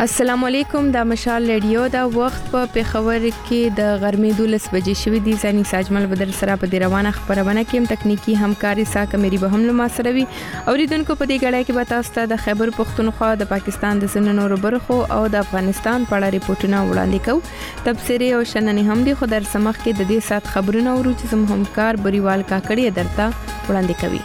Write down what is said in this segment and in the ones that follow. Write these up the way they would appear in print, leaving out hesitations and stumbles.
السلام علیکم د مشال رادیو دا وخت په پیښور کې د غرمې 12 بجې شوې دي. ځاني ساجمل بدر سره په روانه خبرونه کې تکنیکی همکاري ساکه مری به هم له سروي اوریدونکو په دې غړای کې به تاسو ته د خیبر پختونخوا د پاکستان د سننو برخو او د افغانستان په اړه ریپورتونه وړاندې کوو. تبصره او شننې هم دي. خو در سمخ کې د دې سات خبرونه ورو چې زموږ همکار بریوال کاکړی درته وړاندې کوي.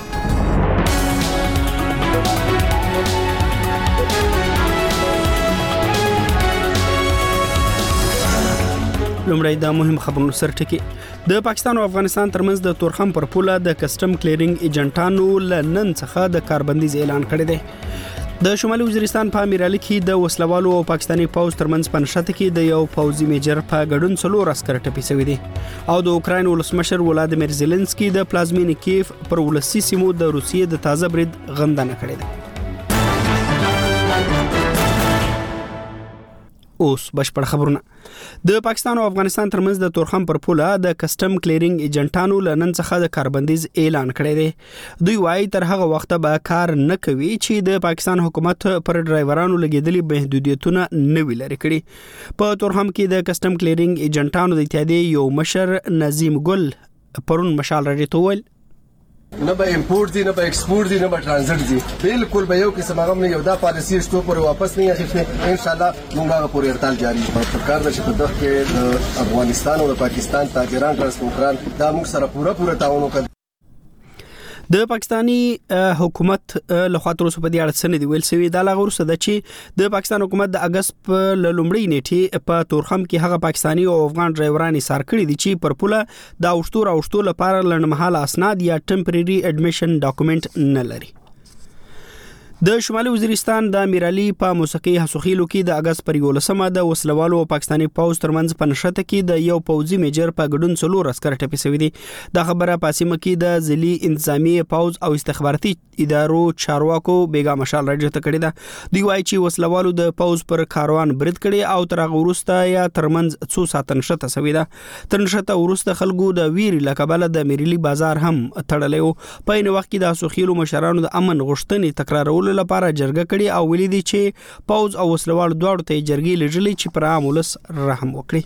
لومړی د مهم خبرونو سرټکی. د پاکستان او افغانستان ترمنځ د تورخم پر پوله د کسٹم کلیرینګ ایجنټانو لنن څخه د کاربندیز اعلان کړی دی. د شمالي وزیرستان په امیرعلی کې د وسلوالو او پاکستاني پوز ترمنځ پنځه کې د یو پوزي میجر په ګډون 4 عسكر ټپي شوی دي او د اوکراین ولسمشر ولادیمیر زيلنسکي د پلازمین کیف پر ولسی سیمو د روسیې د تازه برید غندنه کړې ده. اوس بشپړ خبرونه. د پاکستان او افغانستان ترمنځ د تورخم پر پوله د کسٹم کلیرینګ ایجنټانو لنن څخه د کاربندیز اعلان کړی دی. دوی وايي تر هغه وخت به کار نه کوي چې د پاکستان حکومت پر ډرایورانو لګیدلي محدودیتونه نه وی لري کړي. په تورخم کې د کسٹم کلیرینګ ایجنټانو د اتحادیې یو مشر نظیم ګل پرون مشال راډیو ته ویل نه به امپورټ دي نه به ایکسپورټ دي نه به ترانزیت دي. بالکل به یو قسم هغه نه یو دا پالیسی ستو پر واپس نه اخیستنه ان شاء الله موږ هغه پورې ارتال جاری په کار د چې په دغه کې د افغانستان او د پاکستان تاجران ترانسپورټران دا موږ سره پوره تعاون وکړو. د پاکستانی حکومت لخوا تر اوسه په دې اړه څه نه دی ویل شوی. دا لغور څه ده چې د پاکستان حکومت د اگست په لومړۍ نیټه په تورخم کې هغه پاکستانی او افغان ډرایوران ایثار کړی دي چې پر پوله د اوشتو لپاره لنډمهاله اسناد یا ټمپرری اډمیشن ډاکومنټ نه لري. د شمالي وزیرستان د امیرعلی په موسیقي حسوخیلو کې د اگست پر 11 د وسلوالو او پاکستاني پوز ترمنځ پنځه کې د یو پوزي میجر په ګډون 4 عسكر ټپي شوی دي. د خبره پاسمه کې د ځلی انتظامی پوز او استخباراتي ادارو چارواکو بیګا مشال راډیو ته کړی ده. دوی وايي چې وسلوالو د پوز پر کاروان برید کړي او تر هغه وروسته یا ترمنځ 2 ساعت نشته شوی ده. تر نشته وروسته خلکو د ویری لکبل د امیرعلی بازار هم تړلیو. په این وخت کې د حسوخیلو مشرانو د امن غوښتنې تکرارولو لپاره جرګه کړي او ویلي دي چې پوز او وسلوال دواړو ته جرګې لږلې چې پر عام ولس رحم وکړي.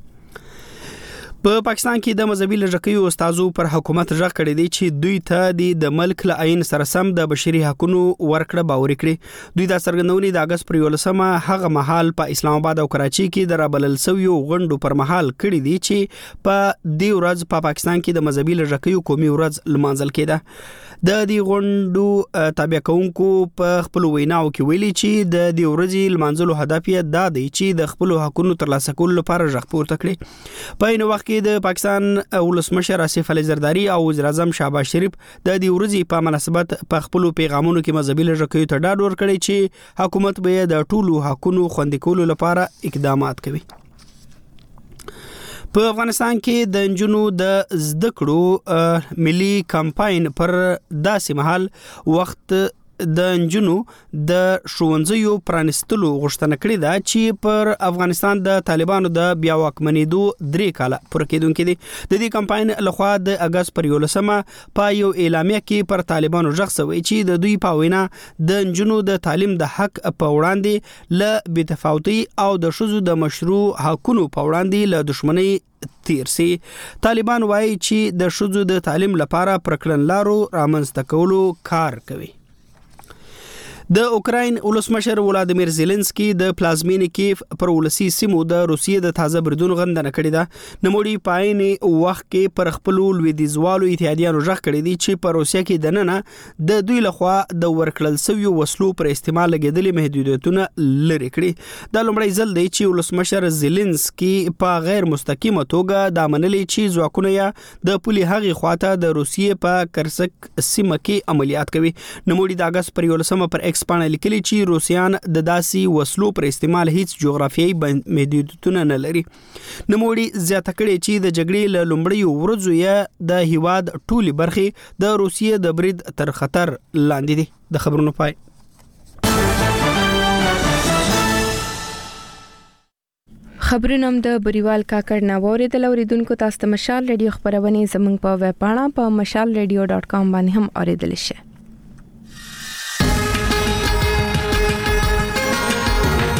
په پاکستان کې د مذهبي لږکیو استادو پر حکومت ژغ کړی دی چې دوی ته د ملک له عین سره سم د بشري حقوقو ورکړه باور کړي. دوی د سرګندونې د اگست پر 11 هغه محل په اسلام آباد او کراچي کې د رابلل سویو غونډو پر محل کړی دی چې په دې ورځ په پاکستان کې د مذهبي لږکیو قومي ورځ لمانځل کېده. د دې غونډو تابع کوونکو په خپل ویناو کې ویلي چې د دې ورځې لمانځلو هدف یې دا دی چې د خپل حقوقو ترلاسه کولو لپاره ژغ پورته کړي. په این وخت کې د پاکستان ولسمشر آصف علي زرداری او وزیر اعظم شهباز شریف د دې ورځې په مناسبت په خپل پیغامونو کې مذهبي لږکیو ته ډاډ ورکړی چې حکومت به د ټولو حقوقو خوندي کولو لپاره اقدامات کوي. په افغانستان کې د انجونو د زده کړو ملي کمپاین پر داسې مهال وخت د انجونو د ښوونځیو پرانستلو غوښتنه کړې ده چې پر افغانستان د طالبانو د بیا واکمنېدو 3 کاله پوره کېدونکې دي. د دې کمپاین لخوا د اگست پر 11 په یو اعلامیه کې پر طالبانو ژغ شوی چې د دوی په وینا د انجونو د تعلیم د حق په وړاندې له بتفاوتي او د شذو د مشروع حقونو په وړاندې له دښمنۍ تیر سي. طالبان وايي چې د شذو د تعلیم لپاره پرکړنلارو رامنځته کولو کار کوي. د اوکراین ولسمشر ولادیمیر زيلنسکي د پلازمین کیف پر ولسی سیمو د روسیې د تازه بریدون غندنه کړې ده. نموړي پاین وخت کې پر خپل لویدیځوالو اتحادیانو ژغ کړی دي چې په روسیا کې دننه د دوی لخوا د ورکړل شویو وسلو پر استعمال لګیدلي محدودیتونه لري کړي. د لومړی ځل دی چې ولسمشر زيلنسکي په غیر مستقیمه توګه د منلي چې ځواکونه یا د پولي هغې خواته د روسیې په کرسک سیمه کې عملیات کوي. نموړي د اگست پر 11 پر سپانه لیکلي چې روسیان د داسي وسلو پر استعمال هیڅ جغرافیایي محدودیتونه نه لري. نوموړي زیاته کړې چې د جګړې له لومړیو ورځو یې د هیواد ټولي برخې د روسیې د برید تر خطر لاندې دي. د خبرونو پای. خبرونه د بریوال کاکړ ناووري د لوریدونکو تاسو ته مشال رادیو خبرونه زموږ په ویب پاڼه په mashalradio.com باندې هم اوریدل شي.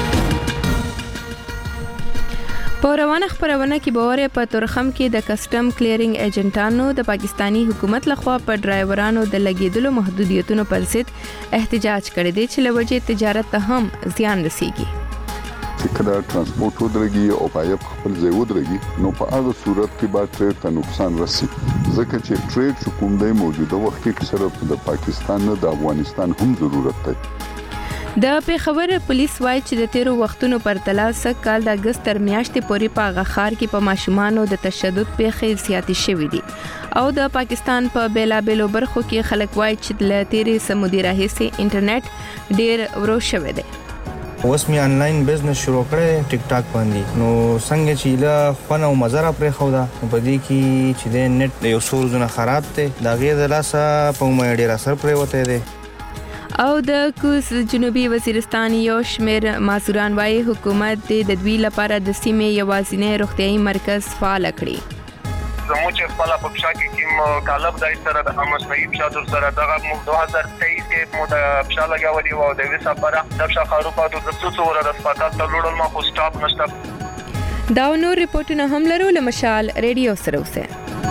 په روانه خبرونه کې باور په تورخم کې د کسٹم کلیرینګ ایجنټانو د پاکستانی حکومت لخوا په ډرایورانو د لګیدلو محدودیتونو پر ضد احتجاج کړی دی چې لوجه تجارت ته هم زیان رسیږي. چې کله ترانسپورت ودرېږي او پایپ خپل ځای ودرېږي نو په هغه صورت کې به ټریډ ته نقصان رسي ځکه چې ټریډ چې کوم دی موجوده وخت کې صرف د پاکستان نه د افغانستان هم ضرورت دی. د پیښور پولیس وایي چې د تیرو وختونو پر تلا سږ کال د اگست تر میاشتې پورې په غخار کې په ماشومانو د تشدد پیښې زیاتې شوې دي او د پاکستان په بیلابېلو برخو کې خلک وایي چې د تیرې سمودي راهیسې انټرنیټ ډېر ورو شوی دی. اوس می انلاین بزنس شروع کړی ټیک ټاک باندې نو څنګه چې له خونه او مزره پرې خو دا په دې کې چې د نت یو سورزونه خراب ته دا غیر د لاسه په مې ډیر اثر پرې وته دي او د کوز جنوبي وزیرستان یو شمیر مازوران وايي حکومت د دوی لپاره د سیمې یوازینی روغتيایي مرکز فعال کړي. زموږ خپل په پښا کې کوم کالب دای سره د امس نایب شادو سره دغه 2023 کې مو د پښا لګاولي او د وسه پر د پښا خاروپا د څو ور د سپاکات تلوړل ما خو سټاپ نشته. دا نور ریپورتونه هم لرو له مشال ریډیو سره اوسه.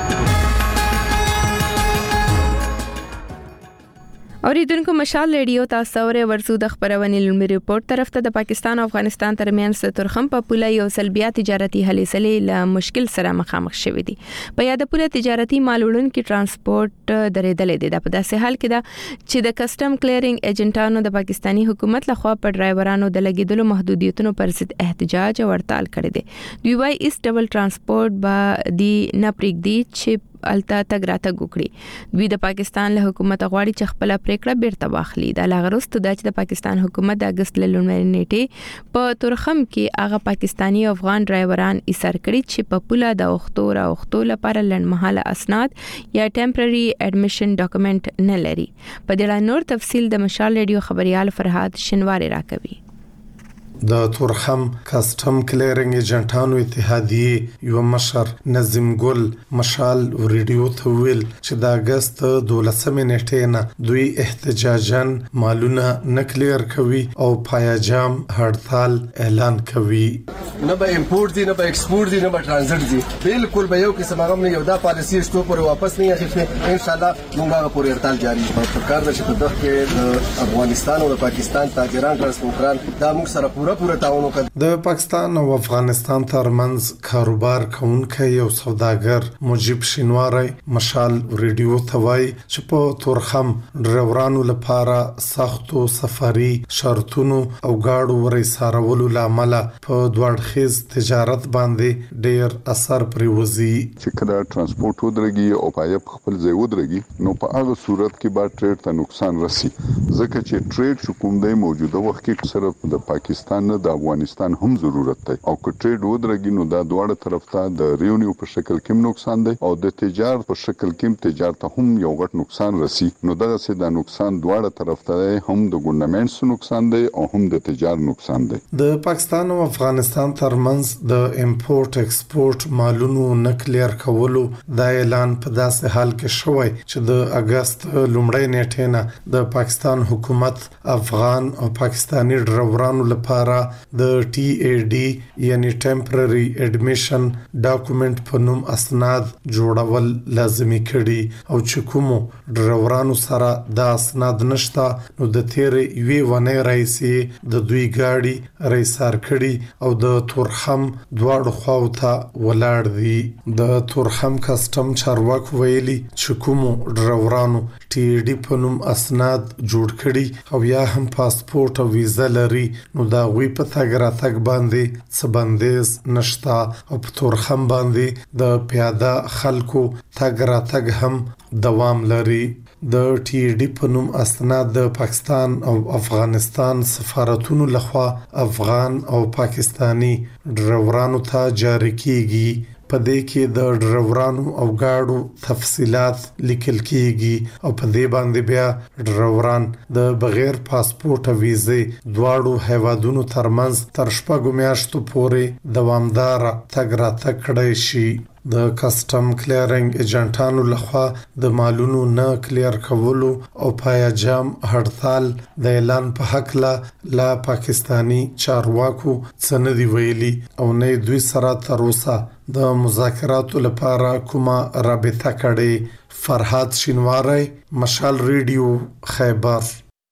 اوریدونکو مشال ریډیو تاسو اورئ ورسو د خبرونې لومړی ریپورت طرف ته د پاکستان او افغانستان ترمنځ تورخم په پوله یو سلبیا تجارتي هلې سلې له مشکل سره مخامخ شوې دي. په یاد پوله تجارتي مال وړونکو ترانسپورت درېدلې دي. په داسې حال کې دا چې د کسٹم کلیرینګ ایجنټانو د پاکستانی حکومت لخوا په ډرایورانو د لګیدلو محدودیتونو پر ضد احتجاج او هړتال کړی دی. دوی وايي ایست ډبل ترانسپورت به دی نه پریږدي چې التا تګ راتګ وکړي. دوی د پاکستان له حکومت غواړي چې خپل پریکړه بیرته واخلي. د لاغرست د چې د پاکستان حکومت د اگست لومړۍ نیټه په تورخم کې هغه پاکستانی او افغان ډرایوران ایثار کړي چې په پوله د اوختو لپاره لنډمحاله اسناد یا ټمپرري اډمیشن ډاکومېنټ نه لري. په دې نور تفصیل د مشال ریډیو خبريال فرهاد شنواری راکوي. د تورخم کسٹم کلیرینګ ایجنټانو اتحادیه یو مشر نظیم ګل مشال ریډیو ته ویل چې د اگست 12 نیټې نه دوی احتجاجاً مالونه نکلیر کوي او پایجام هړتال اعلان کوي. نه به امپورټ دي نه به ایکسپورټ دي نه به ترانزیت دي بالکل به یو قسم هغه نه یو دا پالیسی شتو پر واپس نه اخیسته ان شاء الله موږ هغه پورې هړتال جاری په کار د شپه د افغانستان او پاکستان تاجران ترانسپورټران دا موږ سره پورا تعاون وکړ. د پاکستان او افغانستان ترمنځ کاروبار کوونکی یو سوداګر مجيب شینواری مشال ریډیو ته وایي چې په تورخم ډرایورانو لپاره سختو سفري شرطونو او گاډو ورې سارولو لامل په دوړخیز تجارت باندې ډیر اثر پریوزي. چې کله ترانسپورت ودرېږي او پایپ خپل ځای ودرېږي نو په هغه صورت کې به ټریډ ته نقصان رسي ځکه چې ټریډ چې کوم دی موجوده وخت کې صرف د پاکستان نه د افغانستان هم ضرورت دی او که ټریډ ودرېږي نو دا دواړه طرف ته د ریونیو په شکل کې نقصان دی او د تجارت په شکل کې تجارت ته هم یو غټ نقصان رسي. نو دا څه د نقصان دواړه طرف ته هم د ګورنمنټس نقصان دی او هم د تجارت نقصان دی. د پاکستان او افغانستان ترمنځ د امپورټ ایکسپورټ مالونو نکلیر کولو د اعلان په داسې حال کې شوی چې د اگست لومړۍ نیټې نه د پاکستان حکومت افغان او پاکستانی ډرایورانو لپاره د ټي اي ډي یعنی ټمپرري اډمیشن ډاکومېنټ په نوم اسناد جوړول لازمي کړي او چې کوم ډرایورانو سره د اسناد نشته نو د تیرې وی ونه رئیسي د دوی گاډي رئیسار کړي او د تورخم دواړو خواو ته ولاړ دي. د تورخم کسٹم چارواکو ویلي چې کوم ډرایورانو ټي اي ډي په نوم اسناد جوړ کړي او یا هم پاسپورت او ویزا لري نو دا غوي په تګ راتګ باندې څه بندیز نشتا او په تورخم باندې د پیاده خلکو تګ راتګ هم دوام لري. د ټي ډي په نوم اسناد د پاکستان او افغانستان سفارتونو لخوا افغان او پاکستانی ډرایورانو ته جاری کیږي. په دې کې د ډرایورانو او گاډو تفصيلات لیکل کیږي او په دې باندې بیا ډرایوران د بغیر پاسپورت او ویزې دواړو هیوادونو ترمنځ تر شپږ میاشتو پورې دوامدار تګ راتګ کړی شي. د کسٹم کلیرینګ ایجنټانو لخوا د مالونو نه کلیر کولو او پایجام هړتال د اعلان په حق لا پاکستانی چارواکو څنډي ویلي او نه دوی سره تر اوسه د مذاکراتو لپاره کومه رابطه کړې. فرهاد شینواری، مشال ریډیو، خیبر.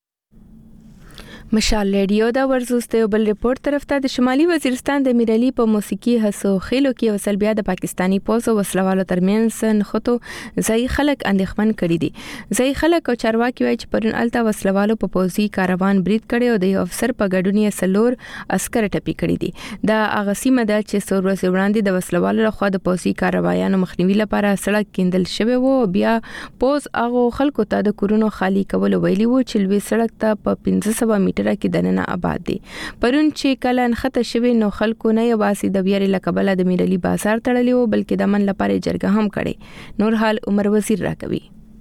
مشال ریډیو دا ورزوسته یو بل ریپورت طرف ته د شمالي وزیرستان د میرالي په موسیقي هڅو خېلو کې وسل بیا د پاکستانی پوز او وسلوالو ترمنځ نخټو ځای خلک اندېښمن کړي دي. ځای خلک او چارواکي وایي چې پرون الته وسلوالو په پوزي کاروان برید کړي او د یو افسر په ګډون سلور عسكر ټپي کړي دي. دا هغه سیمه ده چې څو ورځې وړاندې د وسلوالو لخوا د پوزي کاروایانو مخنیوي لپاره سړک کیندل شوی وو. بیا پوز هغه خلکو ته د کورونو خالی کول ویلي وو چې لوي سړک ته په 1500 میټر کې دننه آباد دي. پرون چې کله نخته شوی نو خلکو نه یوازې د بیاري لقبله د میرالي بازار تړلی وو بلکې د من لپاره جرګه هم کړي. نور حال عمر وزیر راکوي.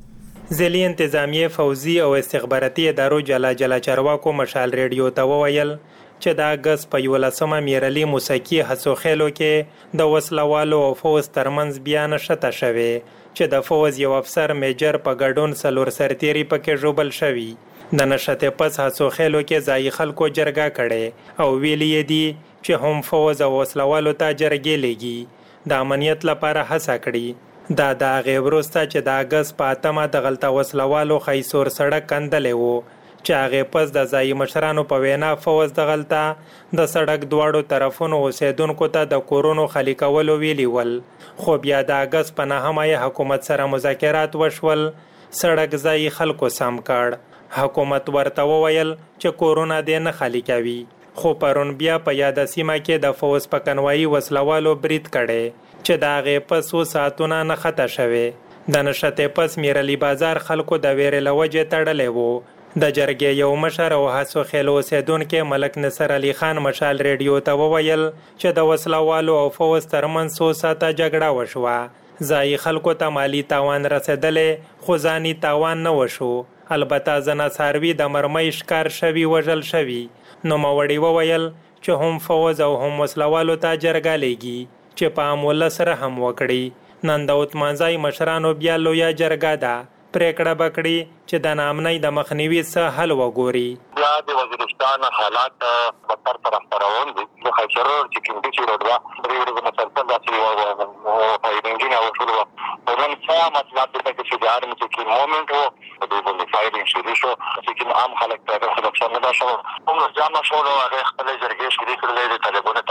ځلې انتظامیه فوزي او استخباراتي ادارو جلا چارواکو مشال ریډیو ته وویل چې د اگست په 11مه میرالي موسیقي هڅو خېلو کې د وسلوالو او فوز ترمنځ بیا نشته شوی چې د فوز یو افسر میجر په ګډون سلور سرتيري پکې ژوبل شوی. د نشته پس هڅو خېلو کې ځای خلکو جرګه کړي او ویلي دي چې هم فوز او وسلوالو ته جرګې لګي د امنیت لپاره هڅه کړي. دا د غیبروسته چې د اگست په 8مه د غلطه وسلوالو خیسور سړک کندلې وو چې هغه پس د ځای مشرانو په وینا فوز د غلطه د سړک دواړو طرفونو اوسیدونکو ته د کورونو خالی کولو ویلي ول. خو بیا د اگست په 9مه حکومت سره مذاکرات وشول، سړک ځای خلکو سم کړ. حکومت ورته وویل چې کورونه دې نه خالی کوي. خو پرون بیا په یاد سیمه کې د فوز په کنوایي وسلوالو برید کړي چې دا غي په 100 ساعتونه نه خطا شوه. د نشته پس میرالي بازار خلکو د ویرې لوجه تړلې وو. د جرګې یو مشر او هڅو خېلو سیدونکو ملک نصر علي خان مشال ریډیو ته وویل چې د وسلوالو او فوز ترمن 100 ساعته جګړه وشوه. ځای خلکو ته مالی تاوان رسیدلې خو ځاني تاوان نه وشو. البته زنا ساروی د مرمۍ ښکار شوی وژل شوی. نو موړی وویل چې هم فوز او هم وسلوالو ته جرګه لګي چې په امول سره هم وکړي. نن د اوتمانځای مشرانو بیا لویا جرګه ده پریکړه بکړي چې د نامنۍ د مخنیوي څخه حل وګوري. بیا د وزیرستان حالات بدتر طرف روان دي. د خیرور چې کوم چې روډوا پرې مسلسل داسې او فایرینګ او شروع ورن څه مطلب د چې د ارمي کې مومنت وو د دې فایرینګ شروع شو چې عام خلک ته د خپل نه شو کوم ځام شو هغه خپل جرګې شروع کړل د طالبانو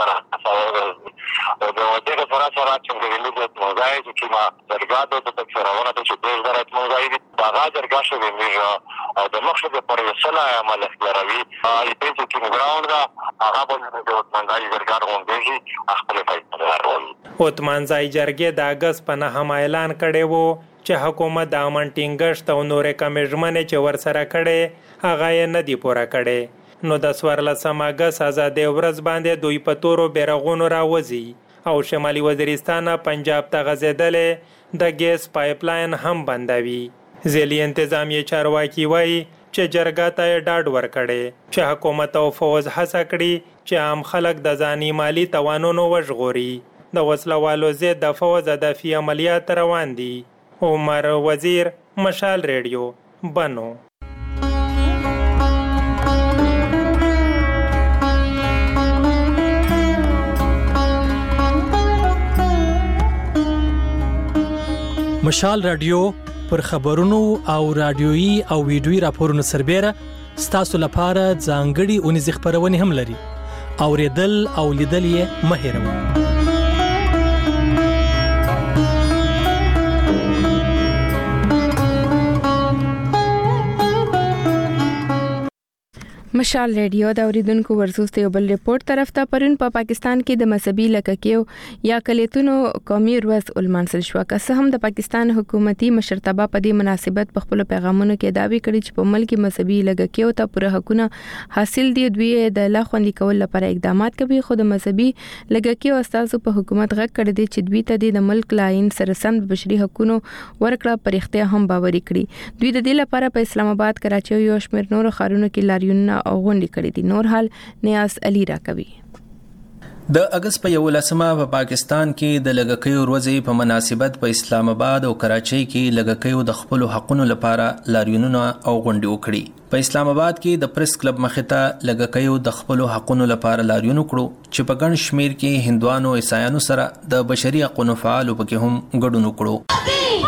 طرف د وځي سره چې موږ موږ چې ما درګادو د تکرارونه د چې د زړه موږ دا جرګه شو او د مخشد پر وسله عمل اختیاروي دې چې ګراوند دا هغه په د اوتمانځای جرګه روندېږي خپل فایده اوتمانځای جرګې د اگست په 9 اعلان کړي وو چې حکومت د امن ټینګښت او نورې کمیژمنې چې ورسره کړي هغه یې نه دی پوره کړي. نو د 14 اگست آزادۍ ورځ باندې دوی په تورو بیرغونو راوځي او شمالي وزیرستان پنجاب ته غځېدلې د ګیس پایپ لاین هم بندوي. ځلې انتظامیه چارواکي وایي چې جرګه ته ډاډ ورکړي چې حکومت او فوز هڅه کړي چې عام خلک د ځاني مالی توانونو وژغوري. د وسلوالو ضد د فوز هدفي عملیات روان دي. عمر وزیر، مشال ریډیو، بنو. مشال رادیو پر خبرونو او رادیويي او ویډیويي راپورونو سربېره ستاسو لپاره ځانګړي اونیز خبرونه هم لري. اوریدل او لیدل یې مه هېروئ. مشال ریډیو دا اوریدونکو ورزوسته یو بل ریپورت طرف ته پرون په پاکستان کې د مذهبي لککیو یا کلیتونو قومي ورځ ولمانځل شو. که هم د پاکستان حکومتي مشرتابه په دې مناسبت په خپل پیغامونو کې داوی کړی چې په ملک مذهبي لککیو ته پوره حقونه حاصل دي. دوی د لاخوندي کول لپاره اقدامات کوي. خو د مذهبي لککیو استادو په حکومت غږ کړی دی چې دوی ته د ملک لاین سره سم بشري حقوقو ورکړه پر اختیار هم باور کړی. دوی د دې لپاره په اسلام آباد، کراچي او شمیر نورو ښارونو کې لاریونونه او غونډې کړې دي. نور حال نیاز علي راکوي. د اگست په 11مه په پاکستان کې د لږکیو ورځې په مناسبت په اسلام آباد او کراچۍ کې لږکیو د خپل حقوقو لپاره لاریونونه او غونډې وکړي. په اسلام آباد کې د پریس کلب مخې ته لږکیو د خپل حقوقو لپاره لاریون وکړو چې په ګڼ شمیر کې هندوانو او عیسایانو سره د بشري حقوقو فعالو پکې هم ګډون وکړو.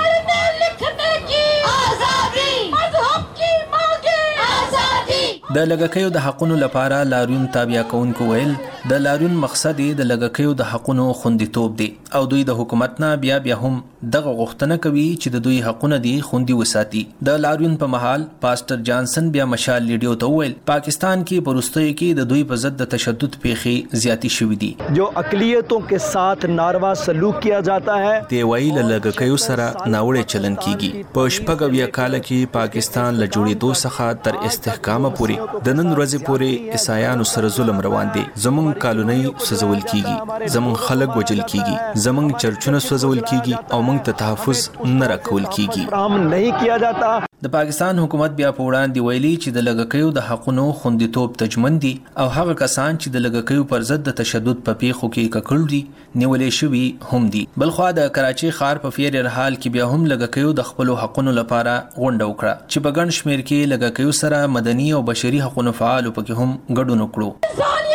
د لږکیو د حقوقو لپاره لاریون تابع کونکو ویل د لاریون مقصد د لږکیو د حقوقو خوندیتوب دی او دوی د حکومت نه بیا هم دغه غوښتنه کوي چې د دوی حقوقونه دي خوندي وساتي. د لاریون په محل پاستر جانسن بیا مشال لیډیو ته ویل پاکستان کې پرستوي کې د دوی په ضد د تشدد پیښې زیاتی شوې دي جو اقلیتوں کے ساتھ ناروا سلوک کیا جاتا ہے. دی ویل لږکیو سره ناوړه چلن کیږي. په شپږ کال کې پاکستان له جوړېدو څخه تر استحکام پورې د نن ورځې پورې عیسایانو سره ظلم روان دي. زمونږ کالونی سوځول کیږي، زمونږ خلک وجل کیږي، زمونږ چرچونه سوځول کیږي او موږ ته تحفظ نه راکول کیږي. د پاکستان حکومت بیا په وړاندې ویلي چې د لږکیو د حقوقو خوندیتوب تضمین دي او هغه کسان چې د لږکیو پر ضد د تشدد په پیښو کې ککړ دي نیولې شوي هم دي. بلخوا د کراچۍ ښار په فیر حال کې بیا هم لږکیو د خپل حقوقو لپاره غونډه وکړه چې په ګڼ شمیر کې لږکیو سره مدني او بشري حقوقو فعالو پکې هم ګډون وکړو.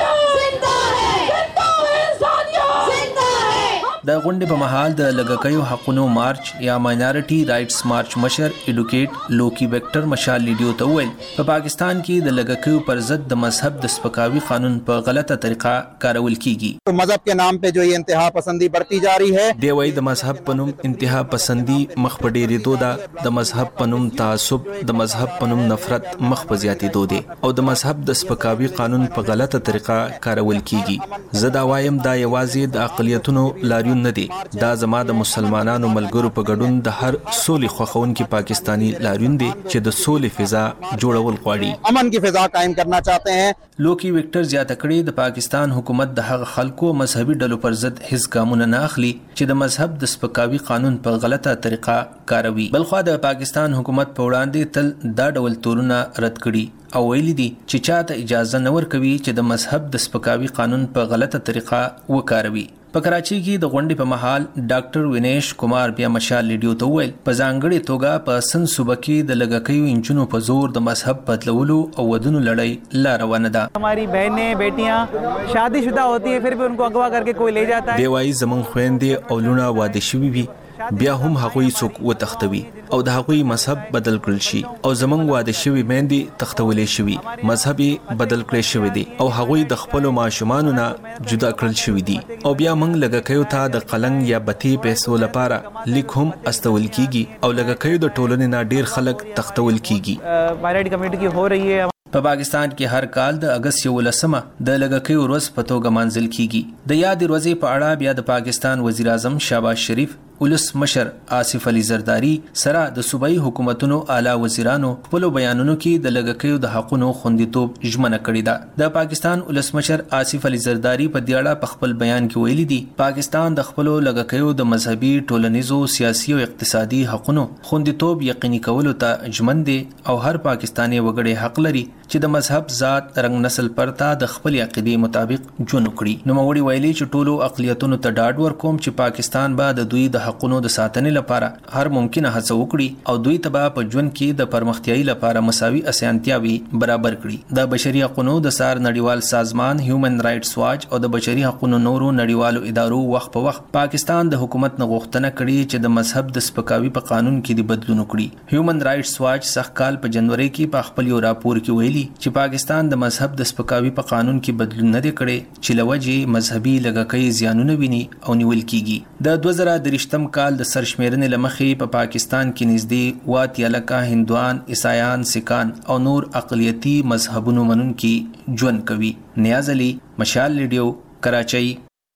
د غونډې په محل د لږکیو حقوقو مارچ یا ماینورټي رائټس مارچ مشر ایډوکیټ لوکی ویکټر مشال لیډیو ته ویل په پاکستان کې د لږکیو پر ضد د مذهب د سپکاوي قانون په غلطه طریقه کارول کیږي. مذهب کے نام پہ جو یہ انتہا پسندی بڑھتی جا رہی ہے. دی وای د مذهب په نوم انتها پسندي مخ په ډېرېدو ده، د مذهب په نوم تعصب، د مذهب په نوم نفرت مخ په زیاتېدو دی او د مذهب د سپکاوي قانون په غلطه طریقه کارول کیږي. زه دا وایم دا یوازې د اقلیتونو لاریون نه دی، دا زما د مسلمانانو ملګرو په ګډون د هر سولې خوښونکي پاکستانی لاریون دی چې د سولې فضا جوړول غواړي، امن کی فضا قائم کرنا چاہتے ہیں. لوکی ویکټر زیاته کړي د پاکستان حکومت د هغه خلکو مذهبي ډلو پر ضد هیڅ ګامونه نه اخلي چې د مذهب د سپکاوي قانون په غلطه طریقه کاروي. بلخوا د پاکستان حکومت په وړاندې تل دا ډول تورونه رد کړي او ویلي دي چې چاته اجازه نه ورکوي چې د مذهب د سپکاوي قانون په غلطه طریقه وکاروي. په کراچۍ کې د غونډې په محل ډاکټر وینیش کومار بیا مشال لیډیو ته ویل په ځانګړې توګه په سن صوبه کې د لږکیو انجونو په زور د مذهب بدلولو او ودونو لړۍ لا روانه ده. हमारी बहनें बेटियां शादीशुदा होती है फिर भी उनको अगवा करके कोई ले जाता है. دی وایي زمونږ خویندې او لونه واده شوي وي بیا هم هغوی څوک وتښتوي او د هغوی مذهب بدل کړل شي او زمونږ واده شوي میندې تښتولې شوي، مذهب بدل کړی شوی دی او هغوی د خپلو ماشومانو نه جدا کړل شوي دي او بیا موږ لږکیو ته د قلنګ یا بتې پیسو لپاره لیک هم استول کیږي او لږکیو د ټولنې نه ډیر خلک تښتول کیږي. ماینورټي کمیونټي کې هو رہی ہے. په پاکستان کې هر کال د اگست 11مه د لږکیو ورځ په توګه مانځل کیږي. د یاد ورځې په اړه بیا د پاکستان وزیر اعظم شهباز شریف ولس مشر آصف علي زرداری سره د صوبایي حکومتونو اعلی وزیرانو خپل بیانونو کې د لږکیو د حقوقو خوندیتوب ژمنه کړې ده. د پاکستان ولس مشر آصف علي زرداری په دیاړه په خپل بیان کې ویلي دي پاکستان د خپل لږکیو د مذهبي، ټولنیزو، سیاسي او اقتصادي حقوقو خوندیتوب یقیني کولو ته ژمن دي او هر پاکستاني وګړی حق لري چې د مذهب، ذات، رنگ، نسل پرته د خپل عقیدې مطابق ژوند وکړي. نو موري ویلي چې ټولو اقلیتونو ته ډاډ ورکوم چې پاکستان به د دوی د حقوقو د ساتنې لپاره هر ممکنه هڅه وکړي او دوی ته په ژوند کې د پرمختیايي لپاره مساوي اسانتیاوي برابر کړي. د بشري حقوقو د سار نړیوال سازمان هیومن رائټس واچ او د بشري حقوقو نورو نړیوالو ادارو وخت په وخت پاکستان د حکومت نه غوښتنه کړې چې د مذهب د سپکاوي په قانون کې د بدلون وکړي. هیومن رائټس واچ سخت کال په جنوري کې په خپل یو راپور کې ویلي چې پاکستان د مذهب د سپکاوي په قانون کې بدلون نه دی کړی چې لوجه مذهبي لږکۍ زیانونه ویني او نیول کیږي. د 2023م کال د سرشمیرنې لمخې په پاکستان کې نږدې 80 لکه هندوان، عیسایان، سکان او نور اقلیتي مذهبونو منونکي ژوند کوي. نیاز علي، مشال لیډیو، کراچۍ.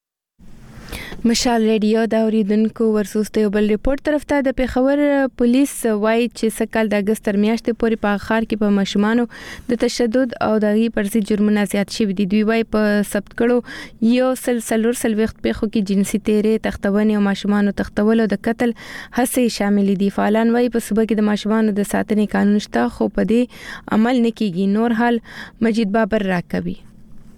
مشال ریډیو دا اوریدونکو ورسوسته یو بل ریپورت طرف ته د پیښور پولیس وایي چې سکهال د اگست تر میاشتې پورې په ښار کې په ماشومانو د تشدد او دغه پرسي جرمونه زیات شوي دي. دوی وایي په ثبت کړو یو سلسلور سلوخت پیښو کې جنسي تیرې، تختونې او ماشومانو تختول او د قتل هڅې شامل دي. فعالان وایي په صوبه کې د ماشومانو د ساتنې قانون شته خو په دې عمل نه کیږي. نور حال مجید بابر راکوي.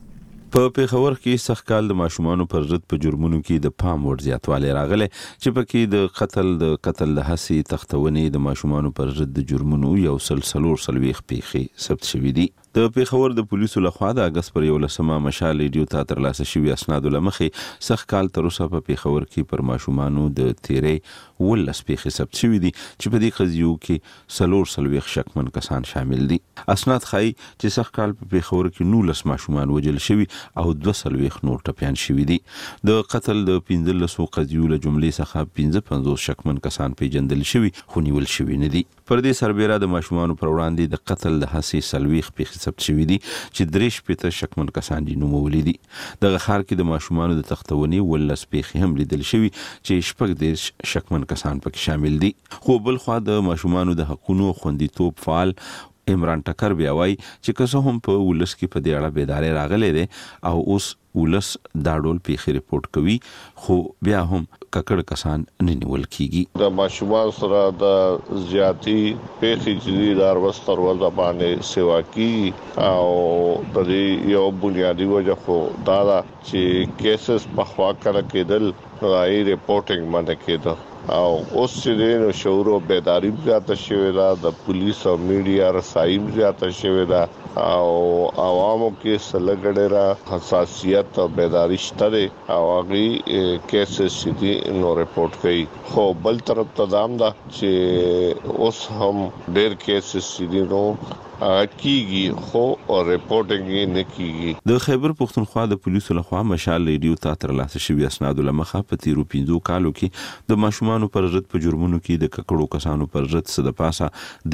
په پیښور کې سخکال د ماشومان پر ضد په جرمونو کې د پام وړ زیاتوالی راغلی چې پکې د قتل د هڅې تختونې د ماشومان پر ضد د جرمونو یو سلسلور سلويخ پیښې ثبت شوې دي. د پیښور د پولیسو لخوا د اگست پر 11 مشال ریډیو ته ترلاسه شوی اسناد لمخې سخکال تر اوسه په پیښور کې پر ماشومان د تیرې ولس پیښې ثبت شوې دي چې په دې قضیو کې سلور سلويخ شکمن کسان شامل دي. اسناد ښایي چې سخکال په پیښور کې 19 ماشومان وژل شوي او 2 نور ټپيان شوي دي. د قتل د 15 قضیو له جملې څخه 55 شکمن کسان پیژندل شوي خو نیول شوي نه دي. پر دې سربېره د ماشومان پر وړاندې د قتل د هڅې سلويخ پیښې ثبت شوي دي چې 3 شکمن کسان دي نومولي دي. دغه ښار کې د ماشومان د تختونې ولس پیښې هم لیدل شوي چې 14 شکمن کسان پکې شامل دي. خو بل خوا د ماشومان د حقوقو خوندیتوب فعال عمران ټکر بیا وایي چې که څه هم په ولس کې په دې اړه بیداري راغلې ده او اوس ولس دا ډول پیښې ریپورت کوي خو بیا هم ککړ کسان نه نیول کیږي. د ماشومان سره د زیاتی پیښې چې دار وستر ول باندې سیوا کی او د یو بنیادی وجه خو دا چې کیسز په خوا کړه کېدل راي ریپورټینګ باندې کېده او اوس چې نو شعور او بیداری زیاته شوې ده د پولیس او میډیا رسایي زیاته شوې ده او عوامو کې سلګړې را حساسیت او بیداری شته او هغه کیسز چې نو ریپورت کړي خو بل طرف ته دام ده چې اوس هم ډېر کیسز چې نو کیږي خو ریپورټینګ نه کیږي. د خیبر پختونخوا د پولیسو لخوا مشال ریډیو ته ترلاسه شوی اسناد لمخه په تیرو 15 کالو کې د ماشومان پر ضد په جرمونو کې د ککړو کسانو پر ضد څه د پاسه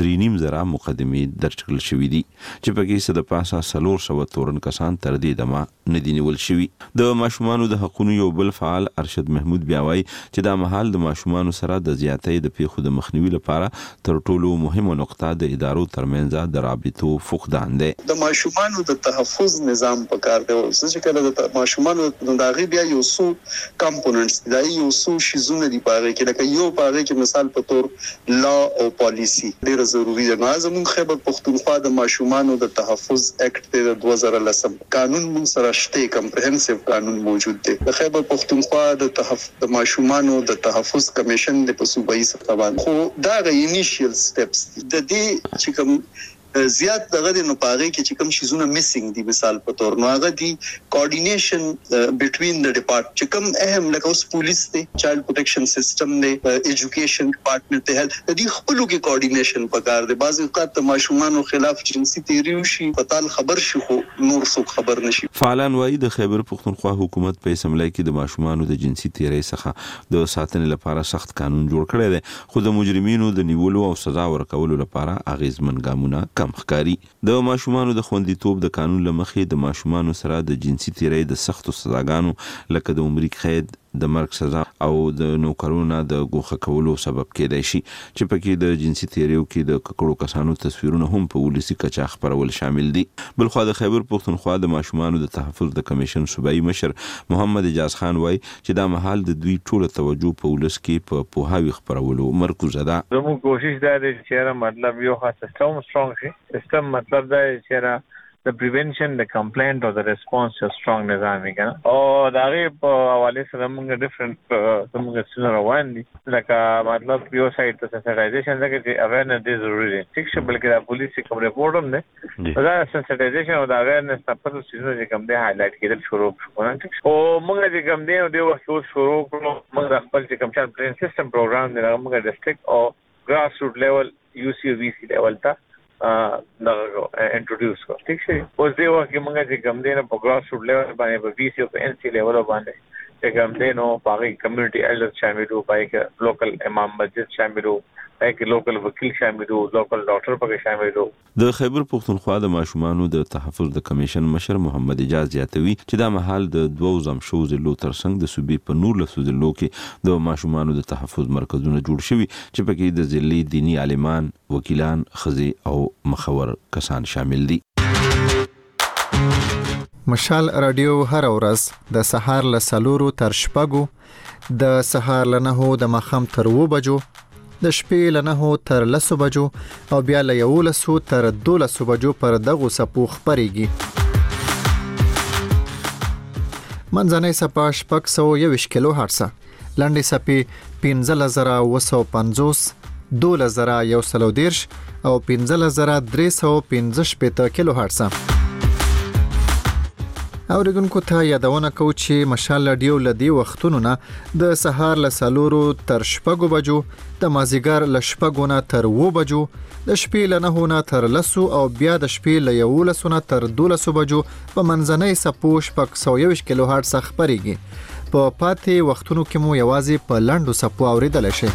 3.5 مقدمې درج کړل شوې دي چې پکې څه د پاسه 300 تورن کسان تر دې دمه نه دي نیول شوي. د ماشومان د حقوقو یو بل فعال ارشد محمود بیا وایي چې دا مهال د ماشومان سره د زیاتې د پیښو د مخنیوي لپاره تر ټولو مهمه نقطه د ادارو ترمنځ د رابطو فقدان ده. د ماشومان د تحفظ نظام په کار دی چې کله د ماشومان د داغي بیا یو څو کمپوننټس دی یو څو شیزونه دی پاره کې لکه یو پاره کې مثال په تور لا او پالیسی ډیره ضروری ده. زموږ خیبر پختونخوا د ماشومان د تحفظ اکټ د 2010 قانون موږ سره شته کمپریهنسیو قانون موجود دی. د خیبر پختونخوا د ماشومان د تحفظ کمیشن د صوبایي سطح باندې خو دا غي انیشیل سټیپس د دې چې کوم زیات دغه نو پاره کې چې کوم شیزونه میسنګ دي مثال په تور نو هغه دي کوارډینیشن بټوین د ډپارټمنټ چې کوم اهم لکه اوس پولیس دی چایلډ پروټیکشن سیستم دی ایجوکیشن ډپارټمنټ ته هیلث د دې خپلو کې کوارډینیشن پکار دی. بعض اوقات ماشومان خلاف جنسي تیری وشي پتال خبر شي خو نور څوک خبر نشي. فعالان وایي د خیبر پختونخوا حکومت په اسمبلی کې د ماشومان د جنسي تیری څخه د ساتنې لپاره سخت قانون جوړ کړی دی خو د مجرمینو د نیولو او سزا ورکولو لپاره اغیزمن ګامونه کم ښکاري. د ماشومان د خوندیتوب د قانون لمخې د ماشومان سره د جنسي تیری د سختو سزاګانو لکه د عمر قید د مرګ سزا او د نوکرونو د ګوښه کولو سبب کېدای شي چې پکې د جنسي تیریو کې د ککړو کسانو تصویرونه هم په ولسی کچا خبرول شامل دي. بلخو د خیبر پختونخوا د ماشومان د تحفظ د کمیشن صوبایي مشر محمد اجاز خان وایي چې دا مهال د دوی ټوله توجه په ولس کې په پوهاوی خبرولو مرکز ده. زموږ کوشش دا دی چې مطلب یو خاص سیستم سترونګ شي. سیستم مطلب دا چې the prevention, the complaint or the response to strong نظام کنه او دا غي په حواله سره موږ ډیفرنٹ موږ څه روان دي لکه مطلب یو سایت ته سنسټایزیشن دغه چې اویرنس دی ضروري دی ټیک شه بلکې د پولیس کوم ریپورت هم نه دا سنسټایزیشن او دا اویرنس په څه څه کوم دی هایلایټ کېدل شروع او موږ چې کوم دی د وخت شروع کړو موږ خپل چې کوم چل سیستم پروګرام دی موږ ډیسټریکټ او ګراس روټ لیول UCVC لیول ته انټروډیوس کو ٹھیک شي. اوس دی وخت کې موږ چې کوم دی نه په ګراس روټ لیول باندې په VC او په NC لیول باندې چې کوم دی نو باقي کمیونټي ایلډر شامل وو پای کې لوکل امام مسجد شامل وو پای کې لوکل وکیل شامل وو لوکل ډاکټر پکې شامل وو. د خیبر پختونخوا د ماشومانو د تحفظ د کمیشن مشر محمد اجاز زیاتوي چې دا مهال د 2 شو ضلعو ترڅنګ د صوبې په 19 ضلعو کې د ماشومانو د تحفظ مرکزونه جوړ شوي چې پکې د ضلعي دینی عالمان وکیلان خزي او مخور کسان شامل دي. مشال رادیو هر ورځ د سهار له 4 تر 6 د سهار له 9 د مخام تر 2 بجو د شپې له 9 تر 10 بجو او بیا له 11 تر 12 بجو پر دغه سپو خبريږي. منځنۍ صفه 621 کیلو هرتز، لنډې صفې 15950، 12130 او 15315 کیلو هرتز. اوریدونکو ته یادونه کو چې مشال رادیو لدی وختونو نه د سهار ل 4 تر 6 بجو، د مازیګر ل 6 نه تر 2 بجو، د شپې ل 9 نه تر 10 او بیا د شپې ل 11 نه تر 12 بجو په منځنۍ صفو 621 کیلو هرتز خبريږي. په پاتې وختونو کې مو یوازې په لنډو صفو اوریدل شي.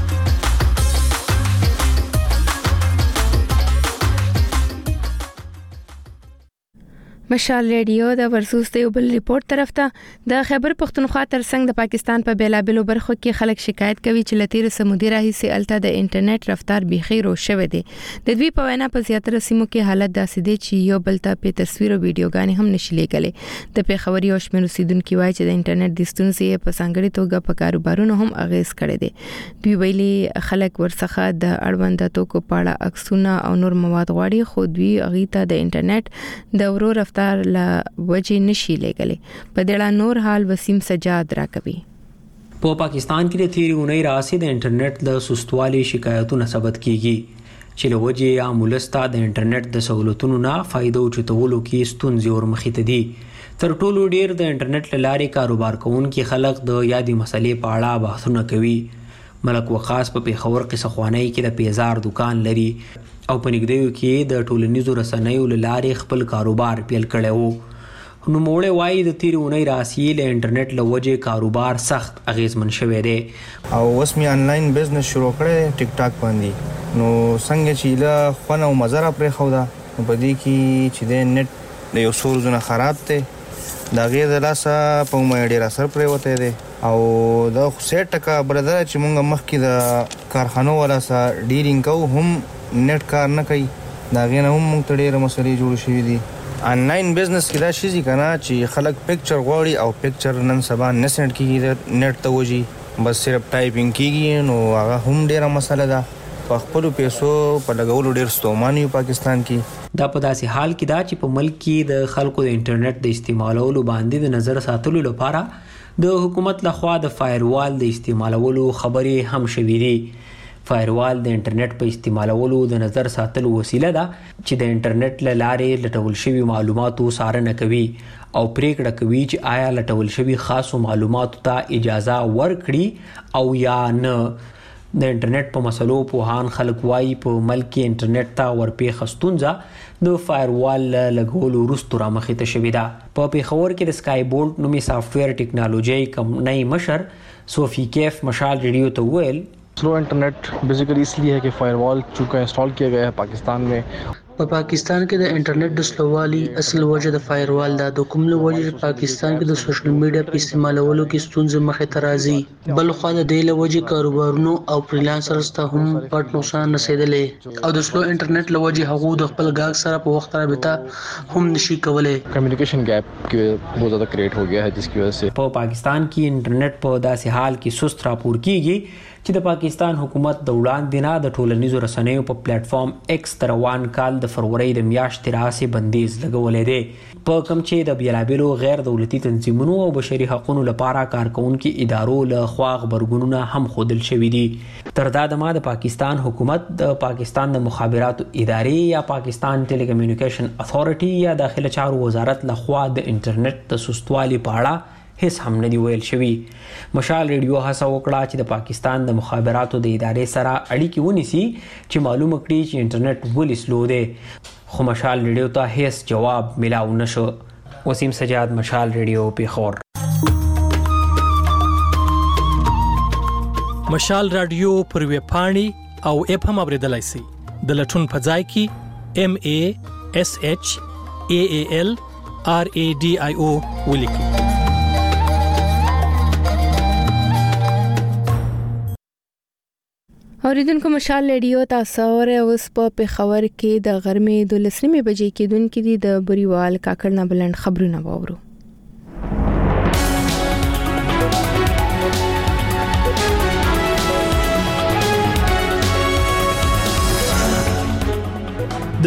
مشال ریډیو د ورسوس ته یو بل ریپورت طرف ته د خیبر پختونخوا ترڅنګ د پاکستان په بیلابلو برخو کې خلک شکایت کوي چې لتیر سمودي راهي الته د انټرنیټ رفتار بيخي رو شوه دي. د دوی په وینا په زیاتره سیمو کې حالت داسې دی چې یو بل ته په تصویر او ویډیوګانې هم نشي لیکلې. د پیښوري او شمېر اوسیدونکو وایي چې د انټرنیټ د ستونزې په څنګهړي توګه په کاروبارونو هم اغیز کړی دی. دوی ویلي خلک ورڅخه د اړوند توکو په اړه عکسونه او نور مواد غواړي، خو دوی اغیته د انټرنیټ د ورو لا وجه نشي لګلې. په دې اړه نور حال وسیم سجاد راکوي. په پاکستان کې د تیری اونۍ راسي د انټرنیټ د سستوالي شکایتونه ثبت کیږي چې له وجه عامولستا د انټرنیټ د سہولتونو نه فائدو چتولو کې ستونزې ورمخې ته دي. تر ټولو ډیر د انټرنیټ لارې کاروبار کوونکي خلک د یادي مسلې په اړه بحثونه کوي. ملک وقاص په پیښور کې سخوانۍ کې د پیزار دکان لري او په نګدیو کې د ټولنیزو رسنیو لارې خپل کاروبار پیل کړی وو. نو موړې وایي د تیر اونۍ راسي له انټرنیټ له وجه کاروبار سخت اغیزمن شوی دی او اوس می آنلاین بزنس شروع کړی ټیک ټاک باندې. نو څنګه چې له خونه او مزره پرې خو دا په دې کې چې د نت د یو سورزونه خراب دی دا غیر د لاسه په مې ډیر اثر پرې وته دی او دا خو 100% برادر چې مونږ مخکې د کارخانو ولا سره ډیلینګ کو هم نت کار نه کوي دا غینه هم موږ ته ډېر مسلې جوړ شوې دي. آنلاین بزنس کې دا شي کنه چې خلک پکچر غواړي او پکچر نن سبا نه سند کیږي نت ته وږي بس صرف ټایپینګ کیږي نو هغه هم ډېر مسله ده. په خپل پیسو په لګولو ډېر ستوماني پاکستان کې. دا په داسې حال کې دا چې په ملک کې د خلکو د انټرنیټ د استعمالولو باندې د نظر ساتلو لپاره د حکومت لخوا د فایروال د استعمالولو خبرې هم شوې دي. فایروال د انټرنیټ په استعمالولو د نظر ساتلو وسیله ده چې د انټرنیټ له لارې لټول شوی معلوماتو څارنه کوي او پریکړه کوي چې آیا لټول شوی خاصو معلوماتو ته اجازه ورکړي او یا نه. د انټرنیټ په مسلو پوهان خلک وایي په ملک کې انټرنیټ ته ورپېښه ستونزه د فایروال لګولو وروسته رامخې ته شوې ده. په پیښور کې د سکای بولټ نومي سافټویر ټیکنالوژي کمپنۍ مشر صوفی کیف مشال ریډیو ته ویل स्लो इंटरनेट बेसिकली इसलिए है कि फायरवॉल चूँकि इंस्टॉल किया गया है पाकिस्तान में. په پاکستان کې د انټرنیټ د سلووالي اصل وجه د فایروال دا د کوم له وجه پاکستان کې د سوشل میډیا په استعمالولو کې ستونزې مخې ته راځي. بل خو د دې له وجه کاروبارونو او فریلانسرز ته هم پټ نقصان رسیدلی او د سلو انټرنیټ له وجه هغه د خپل گاهک سره په وخت رابطه هم نشي کولای. کمیونیکیشن گیپ کې بہت زیادہ کریټ ہو گیا ہے جس کی وجہ سے په پاکستان کې انټرنیټ په داسې حال کې سست راپور کیږي چې د پاکستان حکومت د وړاندې نه د ټولنیزو رسنیو په پلیټ فارم ایکس د روان کال د فروری د میاشتې راهیسې بندیز لګولې دی په کوم چې د بیلابلو غیر دولتي تنظیمونو او بشري حقوقو لپاره کارکونکو ادارو له خوا خبرګونونه هم خودل شوې دي. تر دا دمه د پاکستان حکومت د پاکستان د مخابراتو ادارې یا پاکستان ټیلیکمیونیکیشن اتھارټي یا داخله چارو وزارت له خوا د انټرنیټ د سستوالي په اړه هیڅ هم نه دی ویل شوی. مشال ریډیو هڅه وکړه چې د پاکستان د مخابراتو د ادارې سره اړیکې ونیسي چې معلومه کړي چې انټرنیټ ولې سلو دی، خو مشال ریډیو ته هیڅ جواب ملاو نشو. وسیم سجاد، مشال ریډیو، پیښور. مشال رادیو پر ویب پاڼې او اپ هم اوریدلای شئ. د لټون په ځای کې MASHALRADIO ولیکئ. اوریدونکو مشال ریډیو تاسو اوس په پیښور کې د غرمې 12 بجې کې دونکو دي د بریوال کاکړ نه بلند خبرونه واورو. د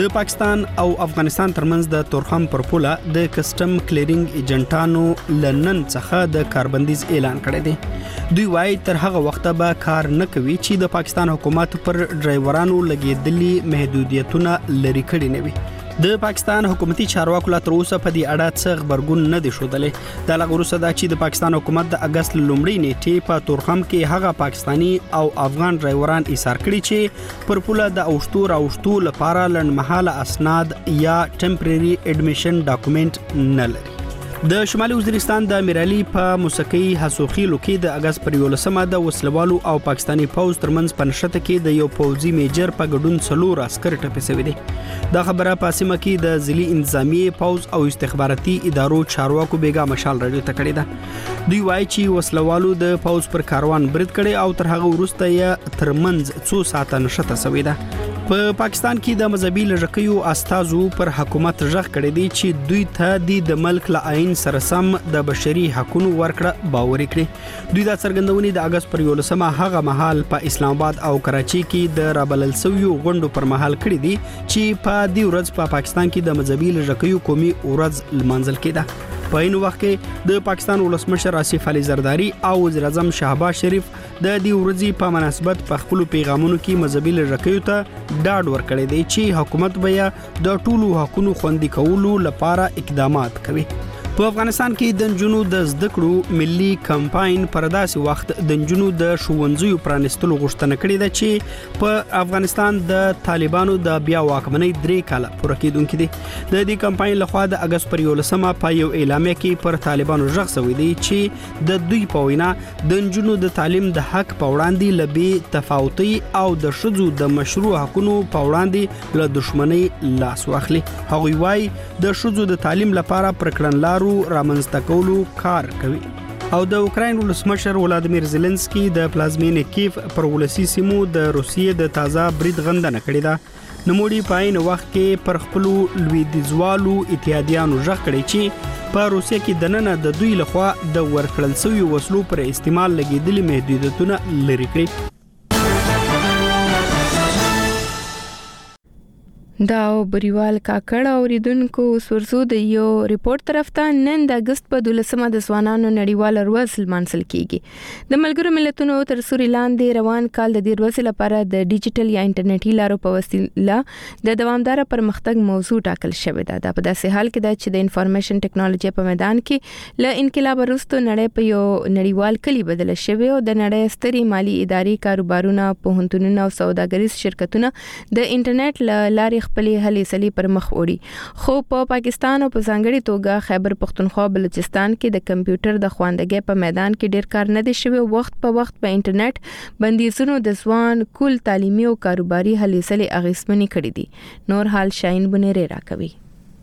د پاکستان او افغانستان ترمنځ د تورخم پر پوله د کسٹم کلیرینګ ایجنټانو لنن څخه د کاربندیز اعلان کړی دی. دوی وايي تر هغه وخته به کار نه کوي چې د پاکستان حکومت پر ډرایورانو لګیدلي محدودیتونه لري کړي نه وي. د پاکستان حکومتي چارواکو لا تر اوسه په دې اړه څه خبرګون نه دی ښودلی. دا لا وروسته دا چې د پاکستان حکومت د اگست لومړۍ نیټې په تورخم کې هغه پاکستانی او افغان ډرایوران ایثار کړي چې پر پوله د اوشتو لپاره لنډمهاله اسناد یا ټمپرری اډمیشن ډاکومنټ نه لري. د شمالي وزیرستان د امیرعلی په موسیقي حسوخیلو کې د اگست پر 11 د وسلوالو او پاکستانی پوز ترمنځ په نښته کې د یو پوځي میجر په ګډون 4 عسكر ټپي شوي دي. دا خبره په سیمه کې د ځلي انتظامی پوز او استخباراتي ادارو چارواکو بیګا مشال رادیو ته کړی ده. دوی وایي چې وسلوالو د پوز پر کاروان برید کړي او تر هغه وروسته یې ترمنځ 2 ساعته نښته شوې ده. په پاکستان کې د مذهبي لږکیو استازو پر حکومت ژغ کړی دی چې دوی ته د ملک له عین سره سم د بشري حقوقو ورکړه باور کړي. دوی دا څرګندونې د اگست پر 11 هغه مهال په اسلام آباد او کراچي کې د رابلل سویو غونډو پر مهال کړی دي چې په دې ورځ په پاکستان کې د مذهبي لږکیو قومي ورځ لمانځل کېده. په این وخت کې د پاکستان ولسمشر آصف علي زرداری او وزیر اعظم شهباز شریف د دې ورځې په مناسبت په خپل پیغامونو کې مذهبي لږکیو ته ډاډ ورکړی دی چې حکومت به د ټولو حقوقو خوندي کولو لپاره اقدامات کوي. په افغانستان کې د نجونو د زده کړو ملي کمپاین پر داسې وخت د نجونو د ښوونځیو پرانستلو غوښتنه کړې ده چې په افغانستان د طالبانو د بیا واکمنۍ 3 کاله پوره کېدونکې دي. د دې کمپاین لخوا د اگست پر 11 په یو اعلامیه کې پر طالبانو ژغ شوی دی چې د دوی په وینا د نجونو د تعلیم د حق په وړاندې لبي تفاوتي او د شذو د مشروع حقوقو په وړاندې له دښمنۍ لاس واخلي. هغوی وايي د شذو د تعلیم لپاره پرکړنلار رامنځته کولو کار کوي. او د اوکراین ولسمشر ولادیمیر زيلنسکي د پلازمینې کیف پر ولسی سیمو د روسیې د تازه برید غندنه کړې ده. نوموړي په عین وخت کې پر خپل لویدیځوالو اتحادیانو ژغ کړی چې په روسیې کې د نن د دوی لخوا د ورکړل شوی وسلو پر استعمال لګیدلي محدودیتونه لري کړی. دا بریوال کاکړ اوریدونکو سورزو د یو ریپورت طرف ته نن د اگست په 12 د ځوانانو نړیوال ورځ لمانځل کیږي. د ملګرو ملتونو تر سوري لاندې روان کال د دې ورځې لپاره د ډیجیټل یا انټرنیټي لارو په وسیله د دوامدار پرمختګ موضوع ټاکل شوې ده. دا په داسې حال کې ده چې د انفارمیشن ټیکنالوژي په میدان کې له انقلاب وروسته نړۍ په یو نړیوال کلی بدل شوی او د نړۍ ستري مالی ادارې کاروبارونه پوهنتونونه او سوداګریز شرکتونه د انټرنیټ لارې خپلې هلې سلې پر مخ وړي. خو په پاکستان او په ځانګړي توګه خیبر پختونخوا بلوچستان کې د کمپیوټر د خواندګۍ په میدان کې ډیر کار نه دی شوی. وخت په وخت په انټرنیټ بندیزونو د ځوان کل تعلیمي او کاروباري هلې سلې اغیزمنې کړې دي. نور حال شاهین بنيري راکوي.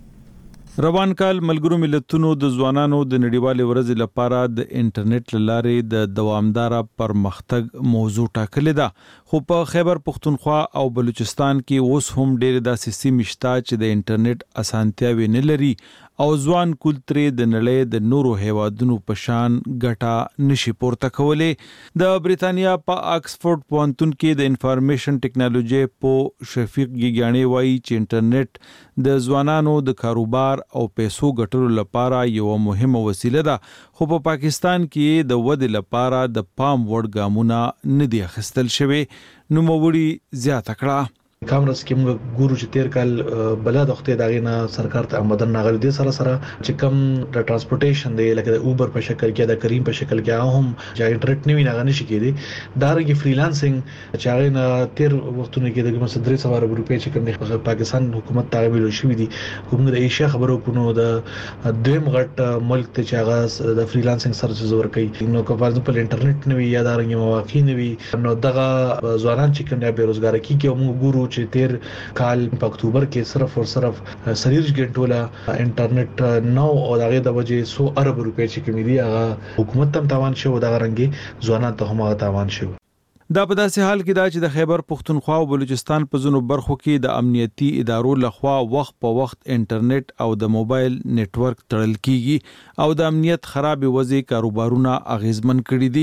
روان کال ملګرو ملتونو د ځوانانو د نړیوال ورځ لپاره د انټرنیټ لارې د دوامدار پرمختګ موضوع ټاکلې ده. خو په خیبر پختونخوا او بلوچستان کې اوس هم ډېر داسې سیمې شته چې د انټرنیټ اسانتیاوې نه لري او ځوان کلتري د نړۍ د نورو هیوادونو په شان ګټه نشي پورته کولای. د بریتانیا په آکسفورد پوهنتون کې د انفارمیشن ټیکنالوژي په شفیق ګیګانی وایي چې انټرنیټ د ځوانانو د کاروبار او پیسو ګټلو لپاره یو مهمه وسیله ده. خو په پاکستان کې د ودې لپاره د پام وړ ګامونه نه دي اخیستل شوي. نوموړي زیاته کړه کامرس کې موږ ګورو چې تیر کال بلد وخت دغه نه سرکار ته آمدن ناغلی دي سره چې کم د ترانسپورټیشن دی لکه د اوبر په شکل کې د کریم په شکل کې هم چې انټرنیټ نیوي نه نشي کېدی. دا رګي فریلانسینګ چې هغه نه تیر وختونه کې د مثلا 300 روپۍ چې کوم پاکستان حکومت تعامل شوی دي. کوم د ایشیا خبرو کو نو د دویم غټ ملک ته چې هغه د فریلانسینګ سروسز ورکوي. نو که فرض په انټرنیټ نیوي یا دا رنګ مواقع نیوي نو دغه ځوانان چې کوم بے روزګار کیږي موږ ګورو چې تیر کال په اکتوبر کې صرف او صرف 30 غنټو لا انټرنیټ نو او دغه د وجې 100 ارب روپۍ چې کوم دي هغه حکومت تم تاوان شو دغه رنګي ځوانان ته هم تاوان شو. دا په داسې حال کې دا چې د خیبر پختونخوا او بلوچستان په ځینو برخو کې د امنیتي ادارو لخوا وخت په وخت انټرنیټ او د موبایل نتورک تړل کیږي او د امنیت خراب وضعي کاروبارونه اغیزمن کړي دي.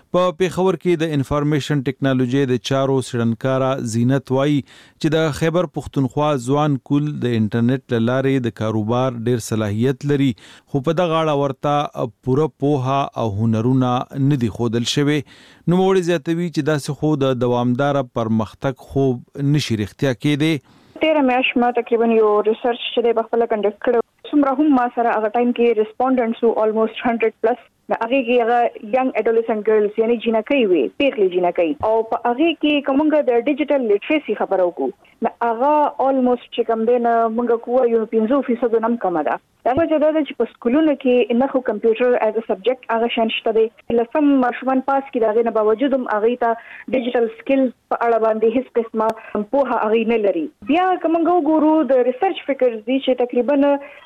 په پیښور کې د انفارمیشن ټیکنالوژي د چارو سړنکارا زینت وایي چې د خیبر پښتونخوا ځوان کول د انټرنیټ لارې د کاروبار ډیر صلاحیت لري خو په دغه اړه ورته پوره پوهه او هنرونه نه دي ښودل شوي. نوموړي زیاتوي چې داسې خو د دوامدار پرمختګ خوب نشي رښتیا کېدی. 13 میاشت ما تقریبا یو ریسرچ چې په خپل کنډکټ کړو څومره هم ما سره هغه ټایم کې ریسپونډنټس وو almost 100 پلس هغه کې هغه ینګ اډولسنټ ګرلز یعنی جنکۍ وي پیغلي جنکۍ او په هغه کې کومه د ډیجیټل لیټریسي خبرو کو هغه almost چې کوم دین موږ کوو یو 50% نم کم ده دا چې په سکولونو کې نه خو کمپیوټر از ا سبجیکټ هغه شانشته دي لسم ماشومان پاس کې دغه نه باوجود هم هغه ته ډیجیټل سکل په اړه باندې هیڅ قسمه په هغه نه لري. بیا کومه ګورو د ریسرچ فکرز دي چې تقریبا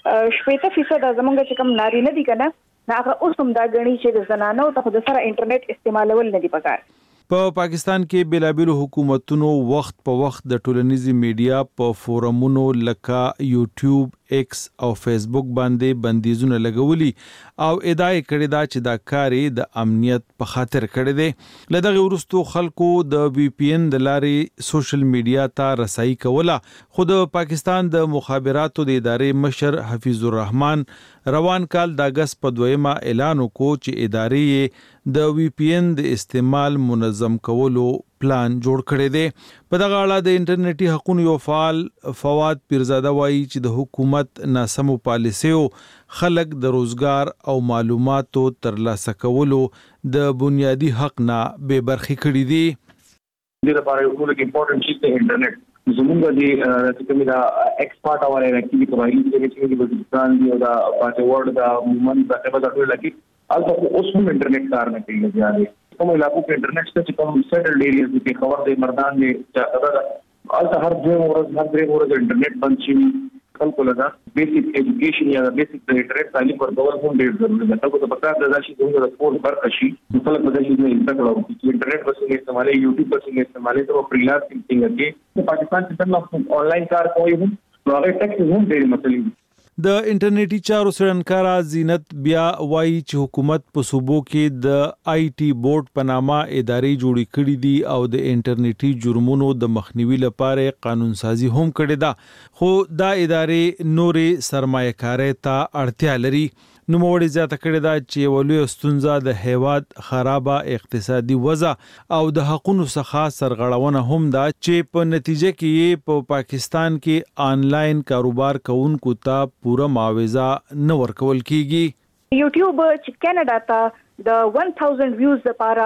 80% زمونږ چې کوم ناري نه دي کنه هغه اوس هم دا غني چې د زنانو ته د سره انټرنیټ استعمالول نه دي پکار. په پاکستان کې بیلابیلو حکومتونو وخت په وخت د ټولنیزي میډیا په فورمونو لکه یوټیوب، ایکس او فیسبوک باندې بندیزونه لګولي او ادعای کړی دا چې دا کاری د امنیت په خاطر کړی دی. لدغه ورستو خلکو د وی پی ان د لارې سوشل میډیا ته رسایي کوله خو د پاکستان د مخابراتو د ادارې مشر حفیظ الرحمن روان کال د اگست په 2 اعلان وکړ چې ادارې د وی پی ان د استعمال منظم کولو پلان جوړ کړی دی. په دغه اړه د انټرنیټي حقوقو یو فعال فواد پیرزاده وایي چې د حکومت ناسمو پالیسیو خلک د روزګار او معلوماتو ترلاسه کولو د بنیادی حق نه بې برخې کړي دي. د لپاره یو ټول امپورټنت شي د انټرنیټ زموږ د کومه دا ایکسپورت او اکټیویټي پروایډ کوي چې د پاکستان دی او دا پاتې ورډ دا مومن د خبره ټول لګي البته اوس هم انټرنیټ کار نه کوي ځای کوم علاقو کې انټرنیټ څخه کوم سیټلډ ایریاز کې خبر دی مردان دی البته هر ځای ورځ انټرنیټ بند شي خلکو لږه بیسیک ایجوکیشن یا بیسیک د انټرنیټ تعلیم ورکول هم ډېر ضروري ده. تاسو ته پکار ده چې دوی د سپورت برخه شي خلک به د دې انټرنیټ کړو انټرنیټ په استعمالي یوټیوب په استعمالي ته فریلانسینګ څنګه کې پاکستان کې څنګه آنلاین کار کوي هم نو هغه ټیکس هم ډېر مسلې دي. د انټرنیټي چارو سړنکارا زینت بیا وایي چې حکومت په صوبو کې د آی ټي بورډ په نامه ادارې جوړې کړې دي او د انټرنیټي جرمونو د مخنیوي لپاره قانون سازي هم کړې ده خو دا ادارې نورې سرمایه‌کارۍ ته اړتیا لري. نوموړي زیاته کړې ده چې ولوي ستونزه د هیواد خرابه اقتصادي وضع او د حقوقو څخه سرغړونه هم ده چې په نتیجه کې په پاکستان کې آنلاین کاروبار کوونکو ته پوره معاوضه نه ورکول کیږي. یوټیوب چې کینیډا ته د 1000 ویوز لپاره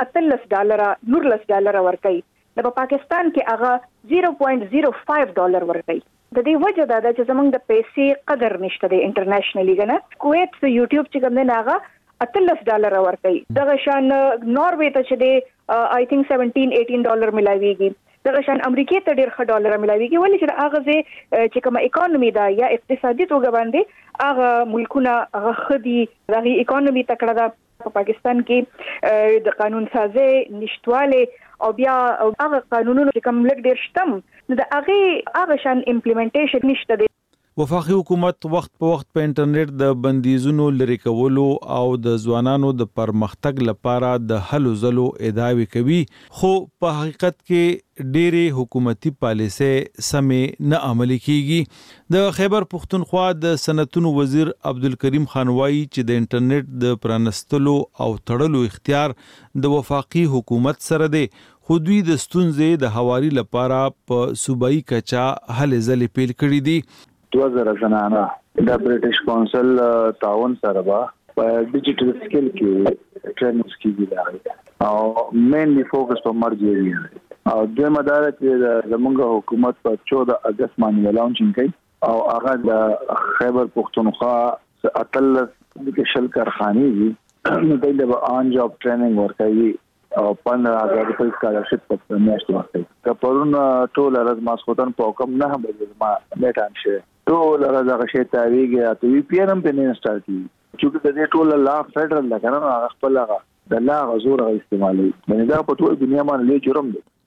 $18 ورکړي د پاکستان کې هغه $0.05 ورکړي. د دې وجه دا چې زمونږ د پیسې قدر نشته د انټرنیشنلی کنه کویت په یوټیوب چې کوم نه هغه $18 ورکړي دغه شان ناروے ته چې د آی تھنک $17-18 ملاويږي دغه شان امریکا ته ډېر ښه ډالر ملاويږي ولې چې هغه چې کوم اکانومي دا یا اقتصادي توګه باندې هغه ملکونه هغه خدي دغه اکانومي تکړه ده په پاکستان کې د قانون سازي نشټواله او بیا هغه قانونونو چې کوم لګ ډیر شتم نو د هغه شان امپلیمنټیشن نشته دی. وفاقي حکومت وخت په وخت په انټرنیټ د بندیزونو لري کولو او د ځوانانو د پرمختګ لپاره د حل زلو ادعاوې کوي خو په حقیقت کې ډېری حکومتي پالیسي سمې نه عملي کیږي. د خیبر پښتونخوا د صنعتونو وزیر عبدالکریم خان وایي چې د انټرنیټ د پرانستلو او تړلو اختیار د وفاقي حکومت سره دی خو دوی د ستونزې د حوالي لپاره په صوبایي کچا هلې ځلې پیل کړي دي. 2000 زنانه د برټش کونسل تعاون سره په ډیجیټل سکل کې ټریننګ کیږي او مینلی فوکس په مرجع ایریا او د مدار چې زمونږ حکومت په 14 اگست باندې لانچینګ کړي او هغه د خیبر پښتونخوا اتل د شل کارخانه دي نو د آن جاب ټریننګ ورکوي او 15,000 روپۍ سکالرشپ په میاشت ورکوي. کپرون ټول راز ماسخوتن په کوم نه به ما میټان شه ټول راز هغه شی تاریخ ته وی پی ان په انسټال کی چې د دې ټول لا فدرال لګنه هغه خپل هغه د لا غزور استعمالي باندې دا په ټول دنیا باندې جرم دی.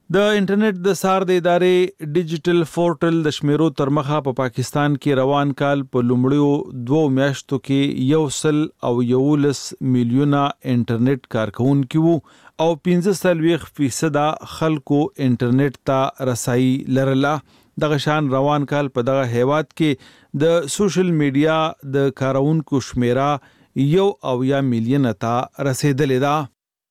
د انټرنیټ د سار د ادارې ډیجیټل پورټل د شمیرو تر مخه په پاکستان کې روان کال په لومړیو 2 میاشتو کې 111 میلیونه انټرنیټ کارکونکي وو او 15% خلکو انټرنیټ ته رسایي لرله. دغه شان روان کال په دغه هیواد کې د سوشل میډیا د کارونکو شمیره 1 میلیون ته رسیدلې ده.